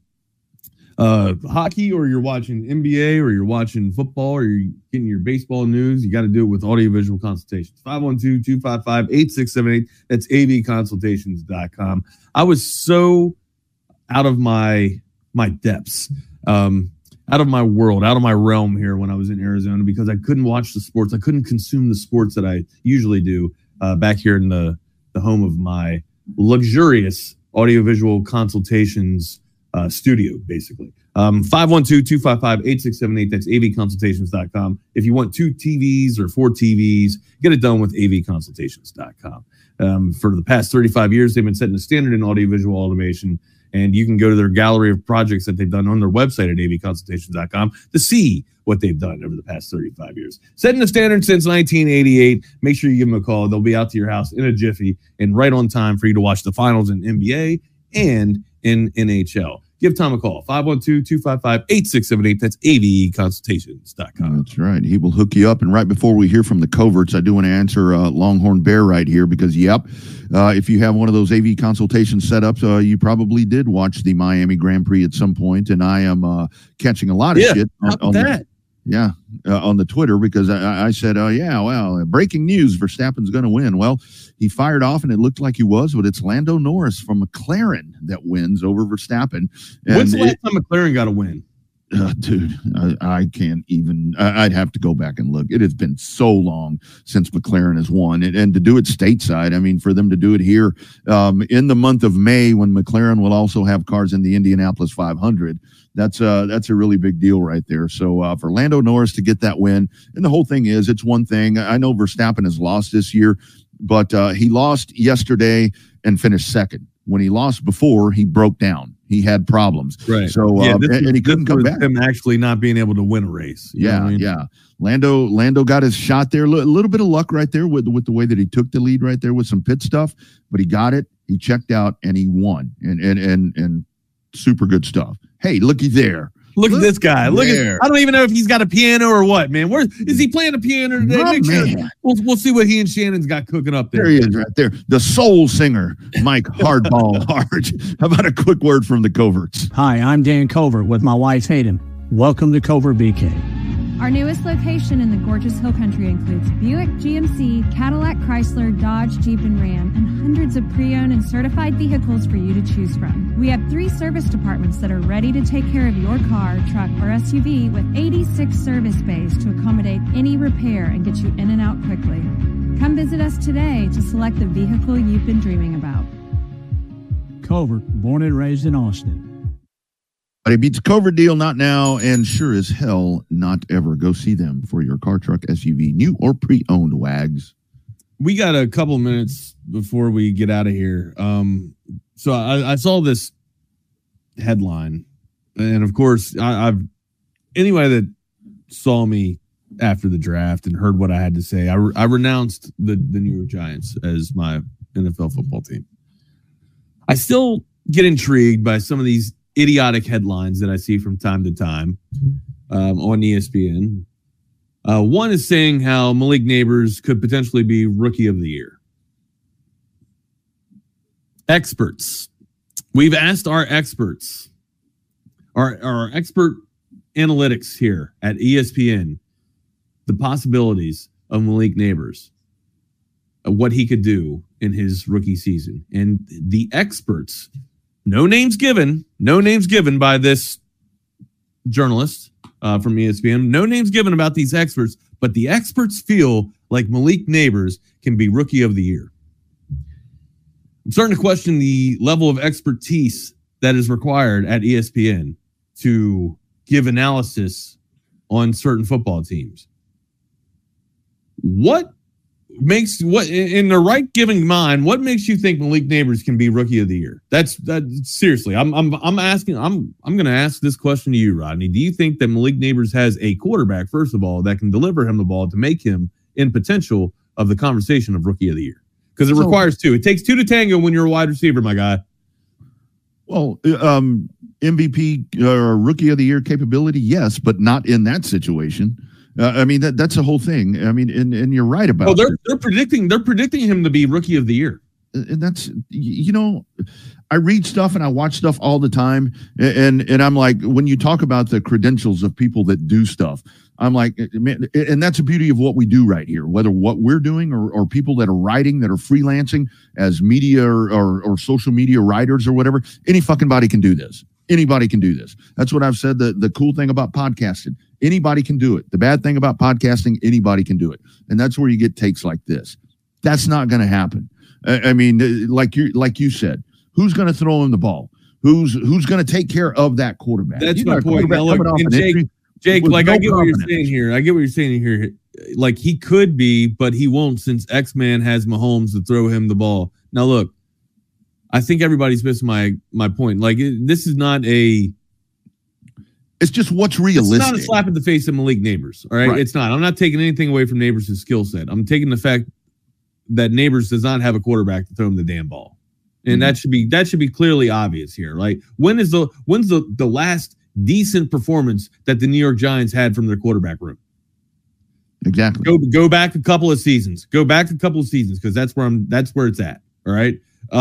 hockey or you're watching NBA or you're watching football or you're getting your baseball news, you got to do it with audiovisual consultations. 512-255-8678. That's avconsultations.com. I was so out of my depths. Out of my world, out of my realm here when I was in Arizona because I couldn't watch the sports. I couldn't consume the sports that I usually do back here in the home of my luxurious audiovisual consultations studio, basically. 512-255-8678. That's avconsultations.com. If you want 2 TVs or 4 TVs, get it done with avconsultations.com. For the past 35 years, they've been setting a standard in audiovisual automation. And you can go to their gallery of projects that they've done on their website at avconsultations.com to see what they've done over the past 35 years. Setting the standard since 1988. Make sure you give them a call. They'll be out to your house in a jiffy and right on time for you to watch the finals in NBA and in NHL. Give Tom a call, 512-255-8678. That's avconsultations.com. That's right. He will hook you up. And right before we hear from the coverts, I do want to answer Longhorn Bear right here because, if you have one of those AV consultation setups, you probably did watch the Miami Grand Prix at some point, and I am catching a lot of shit on that. On the Twitter because I said, breaking news, Verstappen's going to win. Well, he fired off and it looked like he was, but it's Lando Norris from McLaren that wins over Verstappen. And when's the last time McLaren got a win? Dude, I can't even, I'd have to go back and look. It has been so long since McLaren has won. And to do it stateside, I mean, for them to do it here in the month of May when McLaren will also have cars in the Indianapolis 500, that's a really big deal right there. So for Lando Norris to get that win, and the whole thing is, it's one thing. I know Verstappen has lost this year, but he lost yesterday and finished second. When he lost before, he broke down. He had problems. Right. So and he couldn't come back. Him actually not being able to win a race. Yeah. Lando got his shot there. A little bit of luck right there with the way that he took the lead right there with some pit stuff, but he got it. He checked out and he won. And super good stuff. Hey, looky there. Look at this guy. Look at. I don't even know if he's got a piano or what, man. Where is he playing a piano today? Make sure. We'll see what he and Shannon's got cooking up there. There he is, right there. The soul singer, Mike Hardball Hart. How about a quick word from the coverts? Hi, I'm Dan Covert with my wife Hayden. Welcome to Covert BK. Our newest location in the gorgeous Hill Country includes Buick, GMC, Cadillac, Chrysler, Dodge, Jeep, and Ram, and hundreds of pre-owned and certified vehicles for you to choose from. We have 3 service departments that are ready to take care of your car, truck, or SUV with 86 service bays to accommodate any repair and get you in and out quickly. Come visit us today to select the vehicle you've been dreaming about. Covert, born and raised in Austin. But it beats Covert deal, not now, and sure as hell not ever. Go see them for your car, truck, SUV, new or pre-owned wags. We got a couple minutes before we get out of here. So I saw this headline, and of course, I've anybody that saw me after the draft and heard what I had to say, I renounced the New York Giants as my NFL football team. I still get intrigued by some of these idiotic headlines that I see from time to time on ESPN. One is saying how Malik Neighbors could potentially be Rookie of the Year. Experts. We've asked our experts, our expert analytics here at ESPN, the possibilities of Malik Neighbors. what he could do in his rookie season. And the experts, no names given by this journalist from ESPN, no names given about these experts, but the experts feel like Malik Nabers can be rookie of the year. I'm starting to question the level of expertise that is required at ESPN to give analysis on certain football teams. What in the right giving mind, what makes you think Malik Nabers can be rookie of the year? That's seriously. I'm going to ask this question to you, Rodney. Do you think that Malik Nabers has a quarterback, first of all, that can deliver him the ball to make him in potential of the conversation of rookie of the year? Because it requires two. It takes two to tango when you're a wide receiver, my guy. Well, MVP or rookie of the year capability, yes, but not in that situation. I mean, that's the whole thing. I mean, and you're right about. Well, they're predicting him to be rookie of the year. And that's, I read stuff and I watch stuff all the time, and I'm like, when you talk about the credentials of people that do stuff, I'm like, man, and that's the beauty of what we do right here, whether what we're doing or people that are writing, that are freelancing as media or social media writers or whatever. Any fucking body can do this. Anybody can do this. That's what I've said. The cool thing about podcasting, anybody can do it. The bad thing about podcasting, anybody can do it. And that's where you get takes like this. That's not going to happen. I mean, like you said, who's going to throw him the ball? Who's going to take care of that quarterback? That's my point. Now, look, Jake, like I get what you're saying here. I get what you're saying here. Like he could be, but he won't, since X-Man has Mahomes to throw him the ball. Now, look, I think everybody's missing my point. Like this is not a. It's just what's realistic. It's not a slap in the face of Malik Nabers. All right? It's not. I'm not taking anything away from Nabers' skill set. I'm taking the fact that Nabers does not have a quarterback to throw him the damn ball, and that should be clearly obvious here. Like when's the last decent performance that the New York Giants had from their quarterback room? Exactly. Go back a couple of seasons. Because that's where it's at. All right.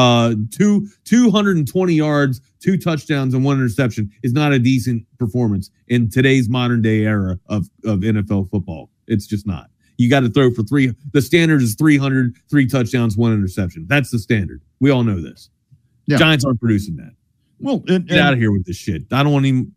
220 yards, 2 touchdowns, and 1 interception is not a decent performance in today's modern day era of NFL football. It's just not. You got to throw for 3. The standard is 300, 3 touchdowns, 1 interception. That's the standard. We all know this. Yeah. Giants aren't producing that. Well, get out of here with this shit. I don't want any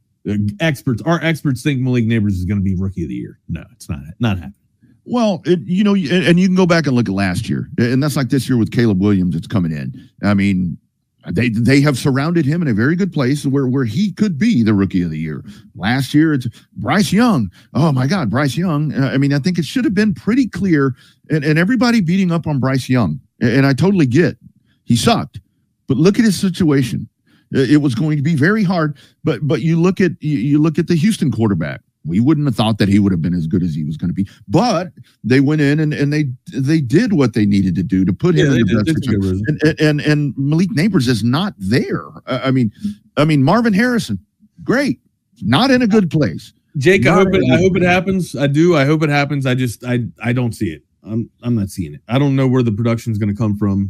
our experts think Malik Nabers is going to be rookie of the year. No, it's not happening. Well, and you can go back and look at last year, and that's like this year with Caleb Williams that's coming in. I mean, they have surrounded him in a very good place where he could be the rookie of the year. Last year, it's Bryce Young. Oh, my God, Bryce Young. I mean, I think it should have been pretty clear, and everybody beating up on Bryce Young, and I totally get he sucked. But look at his situation. It was going to be very hard, but you look at the Houston quarterback. We wouldn't have thought that he would have been as good as he was going to be, but they went in and they did what they needed to do to put him in the best situation. And Malik Nabers is not there. I mean Marvin Harrison, great, not in a good place. Jake, I hope it happens. I do. I hope it happens. I don't see it. I'm not seeing it. I don't know where the production is going to come from.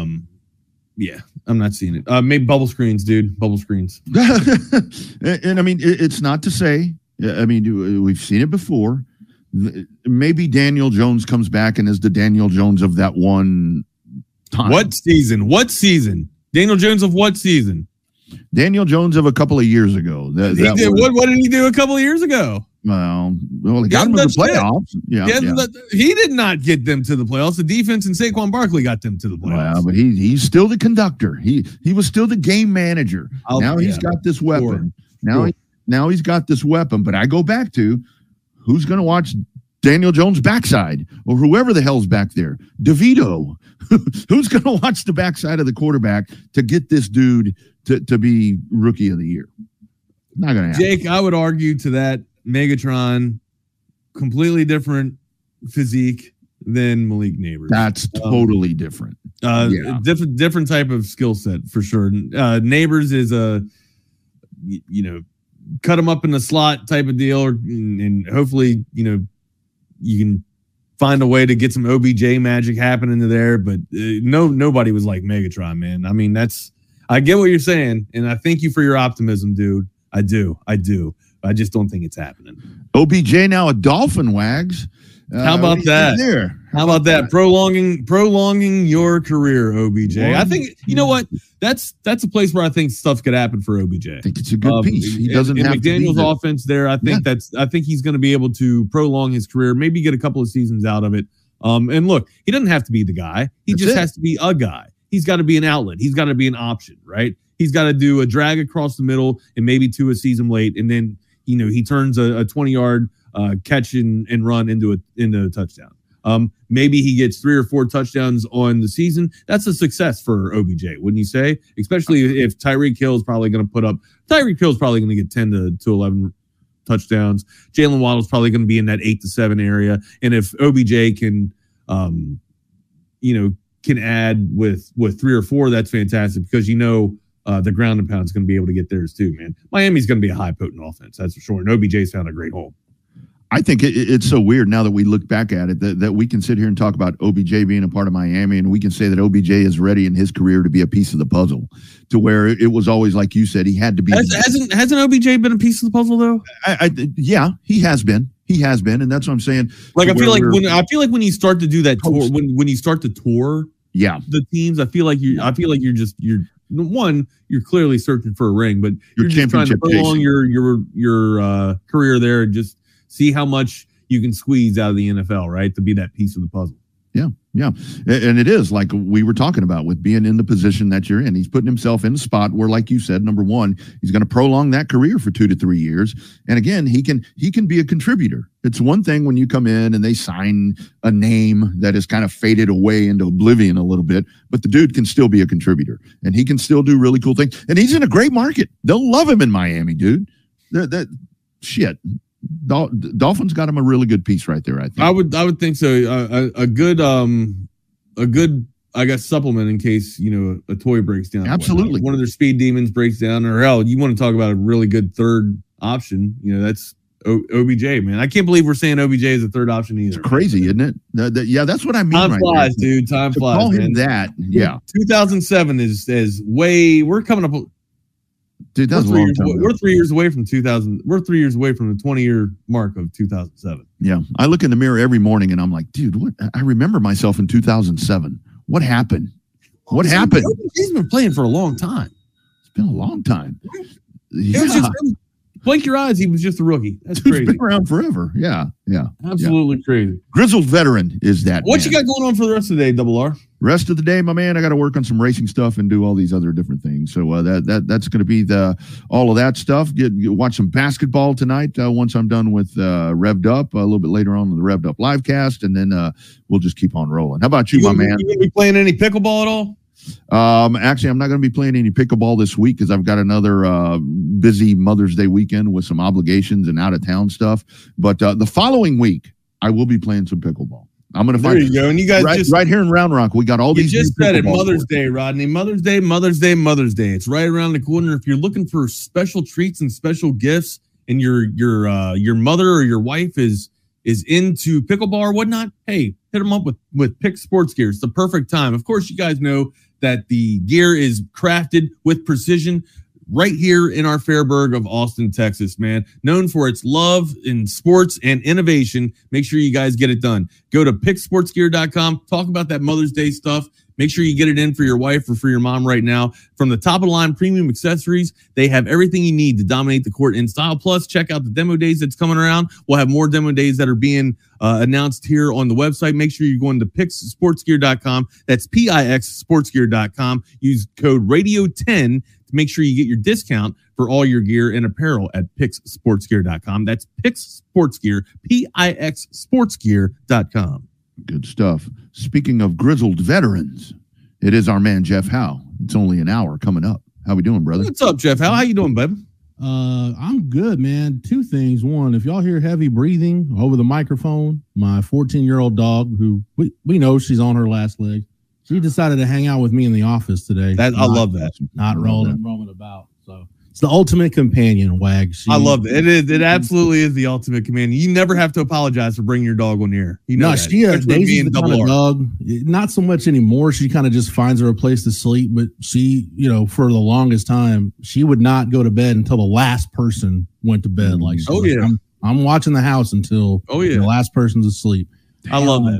Yeah, I'm not seeing it. Maybe bubble screens, dude. Bubble screens. And I mean, it's not to say. I mean, we've seen it before. Maybe Daniel Jones comes back and is the Daniel Jones of that one time. What season? Daniel Jones of what season? Daniel Jones of a couple of years ago. What did he do a couple of years ago? Well, he got them to the playoffs. Yeah. He did not get them to the playoffs. The defense and Saquon Barkley got them to the playoffs. Well, but he's still the conductor. He was still the game manager. He's got this weapon. Now he's got this weapon. But I go back to who's going to watch Daniel Jones' backside or whoever the hell's back there. DeVito. Who's going to watch the backside of the quarterback to get this dude to be rookie of the year? Not going to happen. Jake, I would argue to that. Megatron, completely different physique than Malik Nabers. That's totally different. Different type of skill set for sure. Nabers is a, cut him up in the slot type of deal, and hopefully, you can find a way to get some OBJ magic happening there. But nobody was like Megatron, man. I mean, I get what you're saying, and I thank you for your optimism, dude. I do. I just don't think it's happening. OBJ now a Dolphin, Wags. How about that? How about that? Prolonging your career, OBJ. I think you know what? That's a place where I think stuff could happen for OBJ. I think it's a good piece. He doesn't in have McDaniel's to be offense there. I think he's going to be able to prolong his career, maybe get a couple of seasons out of it. And look, he doesn't have to be the guy. He just has to be a guy. He's got to be an outlet. He's got to be an option, right? He's got to do a drag across the middle and maybe to a season late, and then he turns a 20-yard catch and run into a touchdown. Maybe he gets 3 or 4 touchdowns on the season. That's a success for OBJ, wouldn't you say? Especially if Tyreek Hill is probably going to get 10 to 11 touchdowns. Jalen Waddle's probably going to be in that 8 to 7 area. And if OBJ can add with 3 or 4, that's fantastic because the ground and pound is going to be able to get theirs too, man. Miami's going to be a high potent offense, that's for sure. And OBJ's found a great hole. I think it's so weird now that we look back at it that we can sit here and talk about OBJ being a part of Miami, and we can say that OBJ is ready in his career to be a piece of the puzzle, to where it was always like you said, he had to be. Hasn't OBJ been a piece of the puzzle though? Yeah, he has been. And that's what I'm saying. Like I feel like when you start to do that tour, when you start to tour, the teams, I feel like you're clearly searching for a ring, but you're just trying to prolong your career there and just see how much you can squeeze out of the NFL, right? To be that piece of the puzzle. Yeah. And it is like we were talking about with being in the position that you're in. He's putting himself in a spot where, like you said, number one, he's going to prolong that career for 2 to 3 years. And again, he can be a contributor. It's one thing when you come in and they sign a name that is kind of faded away into oblivion a little bit, but the dude can still be a contributor and he can still do really cool things. And he's in a great market. They'll love him in Miami, dude. Shit. Dolphins got him a really good piece right there. I think. I would think so. A good, I guess, supplement in case a toy breaks down. Absolutely, one of their speed demons breaks down, or hell, you want to talk about a really good third option. That's OBJ, man. I can't believe we're saying OBJ is a third option either. It's crazy, isn't it? That's what I mean. Time flies, dude. Time flies. Call him man. That. Yeah. 2007 is way. We're coming up. Dude, that's we're 3 years away from 2000. We're 3 years away from the 20-year mark of 2007. Yeah, I look in the mirror every morning and I'm like, dude, what? I remember myself in 2007. What happened? What happened? He's been playing for a long time. It's been a long time. Yeah. Blink your eyes. He was just a rookie. That's crazy. He's been around forever. Yeah. Absolutely crazy. Grizzled veteran is that. What you got going on for the rest of the day, Double R? Rest of the day, my man, I got to work on some racing stuff and do all these other different things. So that's going to be all of that stuff. Watch some basketball tonight once I'm done with Revved Up a little bit later on in the Revved Up livecast, and then we'll just keep on rolling. How about you, my man? You going to be playing any pickleball at all? Actually, I'm not going to be playing any pickleball this week because I've got another busy Mother's Day weekend with some obligations and out of town stuff. But the following week, I will be playing some pickleball. I'm going to find. There you go. And you guys right here in Round Rock, we got all these. You just said it, Mother's Day, Rodney. Mother's Day. It's right around the corner. If you're looking for special treats and special gifts, and your mother or your wife is into pickleball or whatnot, hey, hit them up with Pick Sports Gear. It's the perfect time. Of course, you guys know that the gear is crafted with precision right here in our Fairburg of Austin, Texas, man. Known for its love in sports and innovation. Make sure you guys get it done. Go to picksportsgear.com. Talk about that Mother's Day stuff. Make sure you get it in for your wife or for your mom right now. From the top of the line premium accessories, they have everything you need to dominate the court in style. Plus, check out the demo days that's coming around. We'll have more demo days that are being announced here on the website. Make sure you're going to pixsportsgear.com. That's pixsportsgear.com. Use code radio10 to make sure you get your discount for all your gear and apparel at pixsportsgear.com. That's pixsportsgear, pixsportsgear.com. Good stuff. Speaking of grizzled veterans, it is our man, Jeff Howe. It's only an hour coming up. How we doing, brother? What's up, Jeff Howe? How you doing, baby? I'm good, man. Two things. One, if y'all hear heavy breathing over the microphone, my 14-year-old dog, who we know she's on her last leg, she decided to hang out with me in the office today. I love that. Not roaming about. So it's the ultimate companion, Wag. I love it. It absolutely is the ultimate companion. You never have to apologize for bringing your dog on the air. You know, Daisy's the kind of dog. Not so much anymore. She kind of just finds her a place to sleep. But she, for the longest time, she would not go to bed until the last person went to bed. Like, I'm watching the house until the last person's asleep. I love that, man.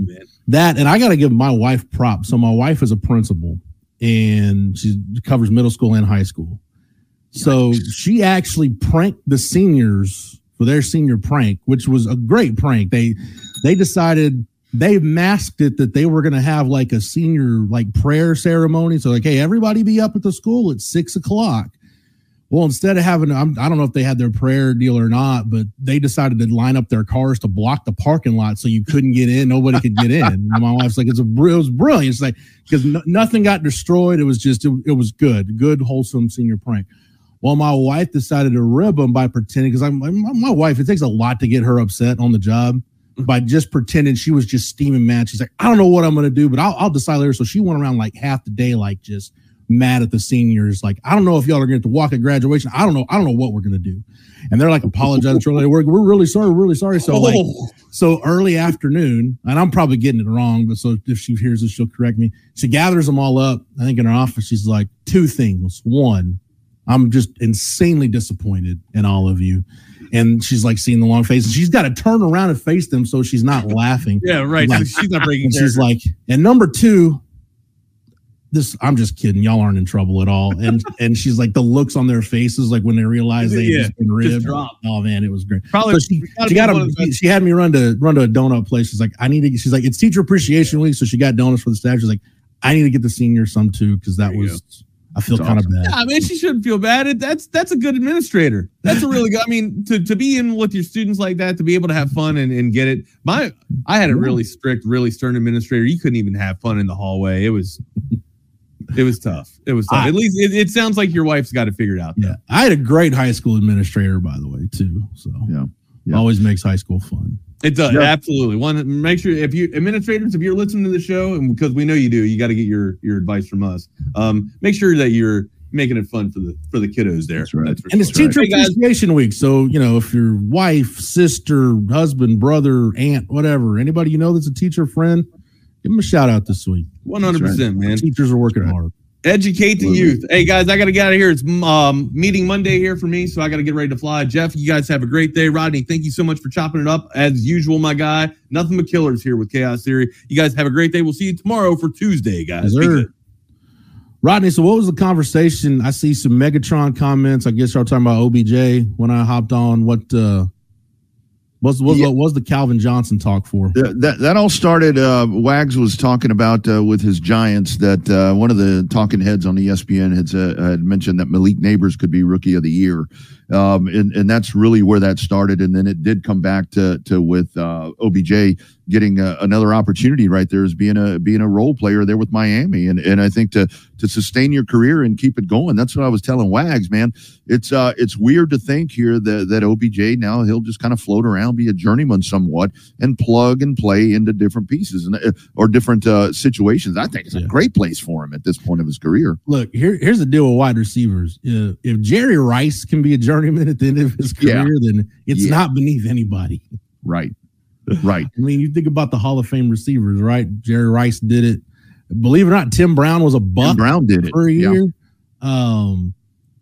that, and I got to give my wife props. So my wife is a principal, and she covers middle school and high school. So she actually pranked the seniors for their senior prank, which was a great prank. They decided, they masked it that they were going to have like a senior like prayer ceremony. So like, hey, everybody be up at the school at 6:00. Well, instead of having, I don't know if they had their prayer deal or not, but they decided to line up their cars to block the parking lot so you couldn't get in. Nobody could get in. And my wife's like, it was brilliant. It's like, because nothing got destroyed. It was just, it was good, wholesome senior prank. Well, my wife decided to rib them by pretending, because my wife, it takes a lot to get her upset on the job, by just pretending she was just steaming mad. She's like, I don't know what I'm going to do, but I'll decide later. So she went around like half the day, like just mad at the seniors. Like, I don't know if y'all are going to walk at graduation. I don't know what we're going to do. And they're like, apologizing. We're really sorry. We're really sorry. So so early afternoon, and I'm probably getting it wrong, but so if she hears this, she'll correct me. She gathers them all up. I think in her office, she's like, 2 things. 1, I'm just insanely disappointed in all of you. And she's like seeing the long face, and she's got to turn around and face them so she's not laughing. Yeah, right. Like, she's not breaking. She's like, and number 2, this, I'm just kidding. Y'all aren't in trouble at all. And she's like, the looks on their faces, like when they realize they just been ribbed. Oh man, it was great. Probably so she had me run to a donut place. She's like, she's like, it's Teacher Appreciation Week, so she got donuts for the staff. She's like, I need to get the seniors some too, because that was. I feel kind of bad. Yeah, I mean, she shouldn't feel bad. That's a good administrator. That's a really good. I mean, to be in with your students like that, to be able to have fun and get it. I had a really strict, really stern administrator. You couldn't even have fun in the hallway. It was tough. It was tough. At least it sounds like your wife's got it figured out. Yeah, I had a great high school administrator, by the way, too. So yeah. Always makes high school fun. It does, absolutely. Make sure if you're listening to the show, and because we know you do, you got to get your advice from us. Make sure that you're making it fun for the kiddos there. That's right. And it's Teacher Appreciation Week, so if your wife, sister, husband, brother, aunt, whatever, anybody that's a teacher friend, give them a shout out this week. 100%, man. Teachers are working hard. Educate the youth. Hey guys, I got to get out of here. It's meeting Monday here for me, so I got to get ready to fly. Jeff, you guys have a great day. Rodney, thank you so much for chopping it up as usual, my guy. Nothing but killers here with Chaos Theory. You guys have a great day. We'll see you tomorrow for Tuesday, guys. Yes, Rodney, so what was the conversation? I see some Megatron comments. I guess y'all talking about OBJ when I hopped on. What was the Calvin Johnson talk for? That all started. Wags was talking about with his Giants that one of the talking heads on ESPN had mentioned that Malik Neighbors could be Rookie of the Year, and that's really where that started. And then it did come back to with OBJ getting another opportunity right there as being a role player there with Miami, and I think to sustain your career and keep it going. That's what I was telling Wags, man. It's weird to think here that OBJ now he'll just kind of float around, be a journeyman somewhat, and plug and play into different pieces or different situations. I think it's a great place for him at this point of his career. Look, here's the deal with wide receivers. If Jerry Rice can be a journeyman at the end of his career, then it's not beneath anybody. Right. I mean, you think about the Hall of Fame receivers, right? Jerry Rice did it. Believe it or not, Tim Brown was a buck. Tim Brown did it for a year. Who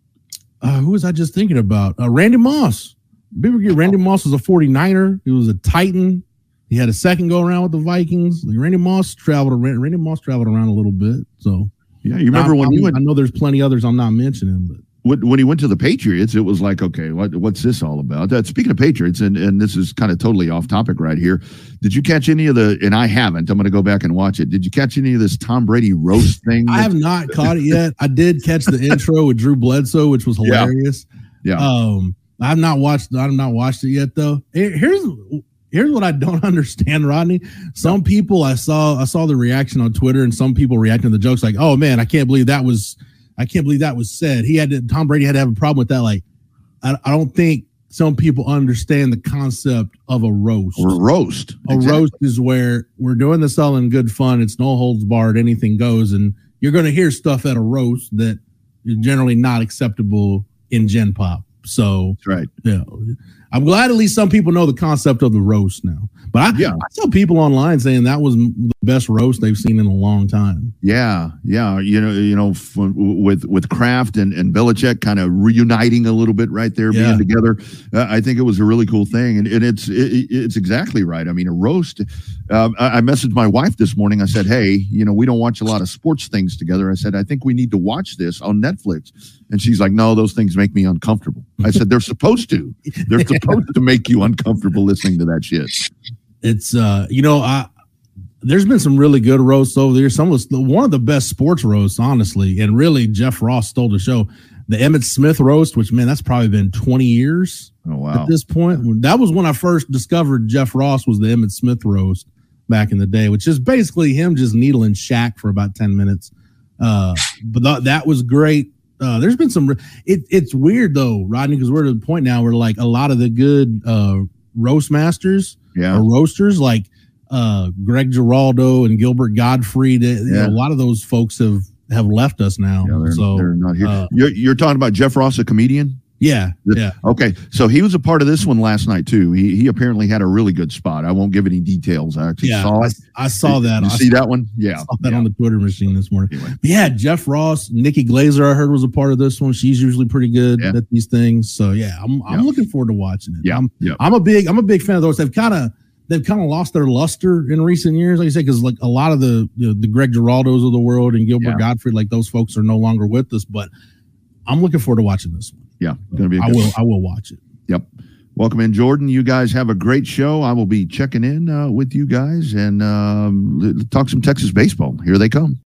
was I just thinking about? Randy Moss. Randy Moss was a 49er. He was a Titan. He had a second go around with the Vikings. Randy Moss traveled around a little bit. So yeah, you remember when he went? I know there's plenty others I'm not mentioning, but. When he went to the Patriots, it was like, okay, what's this all about? Speaking of Patriots, and this is kind of totally off topic right here. Did you catch any of and I haven't, I'm going to go back and watch it. Did you catch any of this Tom Brady roast thing? I have not caught it yet. I did catch the intro with Drew Bledsoe, which was hilarious. Yeah. I've not watched it yet though. Here's what I don't understand, Rodney. Some people I saw the reaction on Twitter, and some people reacting to the jokes like, "Oh man, I can't believe that was said." Tom Brady had to have a problem with that. Like, I don't think some people understand the concept of a roast. Roast is where we're doing this all in good fun. It's no holds barred. Anything goes, and you're going to hear stuff at a roast that is generally not acceptable in Gen Pop. So that's right. Yeah, I'm glad at least some people know the concept of the roast now. But I saw people online saying that was the best roast they've seen in a long time. Yeah. With Kraft and Belichick kind of reuniting a little bit right there, being together. I think it was a really cool thing, and it's exactly right. I mean, a roast. I messaged my wife this morning. I said, hey, we don't watch a lot of sports things together. I said, I think we need to watch this on Netflix. And she's like, no, those things make me uncomfortable. I said, they're supposed to. They're supposed to make you uncomfortable listening to that shit. It's, there's been some really good roasts over there. One of the best sports roasts, honestly. And really, Jeff Ross stole the show. The Emmitt Smith roast, which, man, that's probably been 20 years at this point. That was when I first discovered Jeff Ross, was the Emmitt Smith roast back in the day, which is basically him just needling Shaq for about 10 minutes. But that was great. There's been some it's weird, though, Rodney, because we're at the point now where, like, a lot of the good roast masters or roasters, like Greg Giraldo and Gilbert Gottfried, a lot of those folks have left us now. Yeah, they're not here. You're talking about Jeff Ross, a comedian? Yeah. Okay, so he was a part of this one last night too. He apparently had a really good spot. I won't give any details. I actually saw it. I saw that. You see that one? Yeah. I saw that on the Twitter machine this morning. Anyway. But yeah, Jeff Ross, Nikki Glazer, I heard, was a part of this one. She's usually pretty good at these things. So yeah, I'm looking forward to watching it. Yeah. I'm a big fan of those. They've kind of lost their luster in recent years, like I said, because like a lot of the Greg Giraldos of the world and Gilbert Gottfried, like those folks are no longer with us. But I'm looking forward to watching this one. Yeah, going to be. I will watch it. Yep. Welcome in, Jordan. You guys have a great show. I will be checking in with you guys and talk some Texas baseball. Here they come.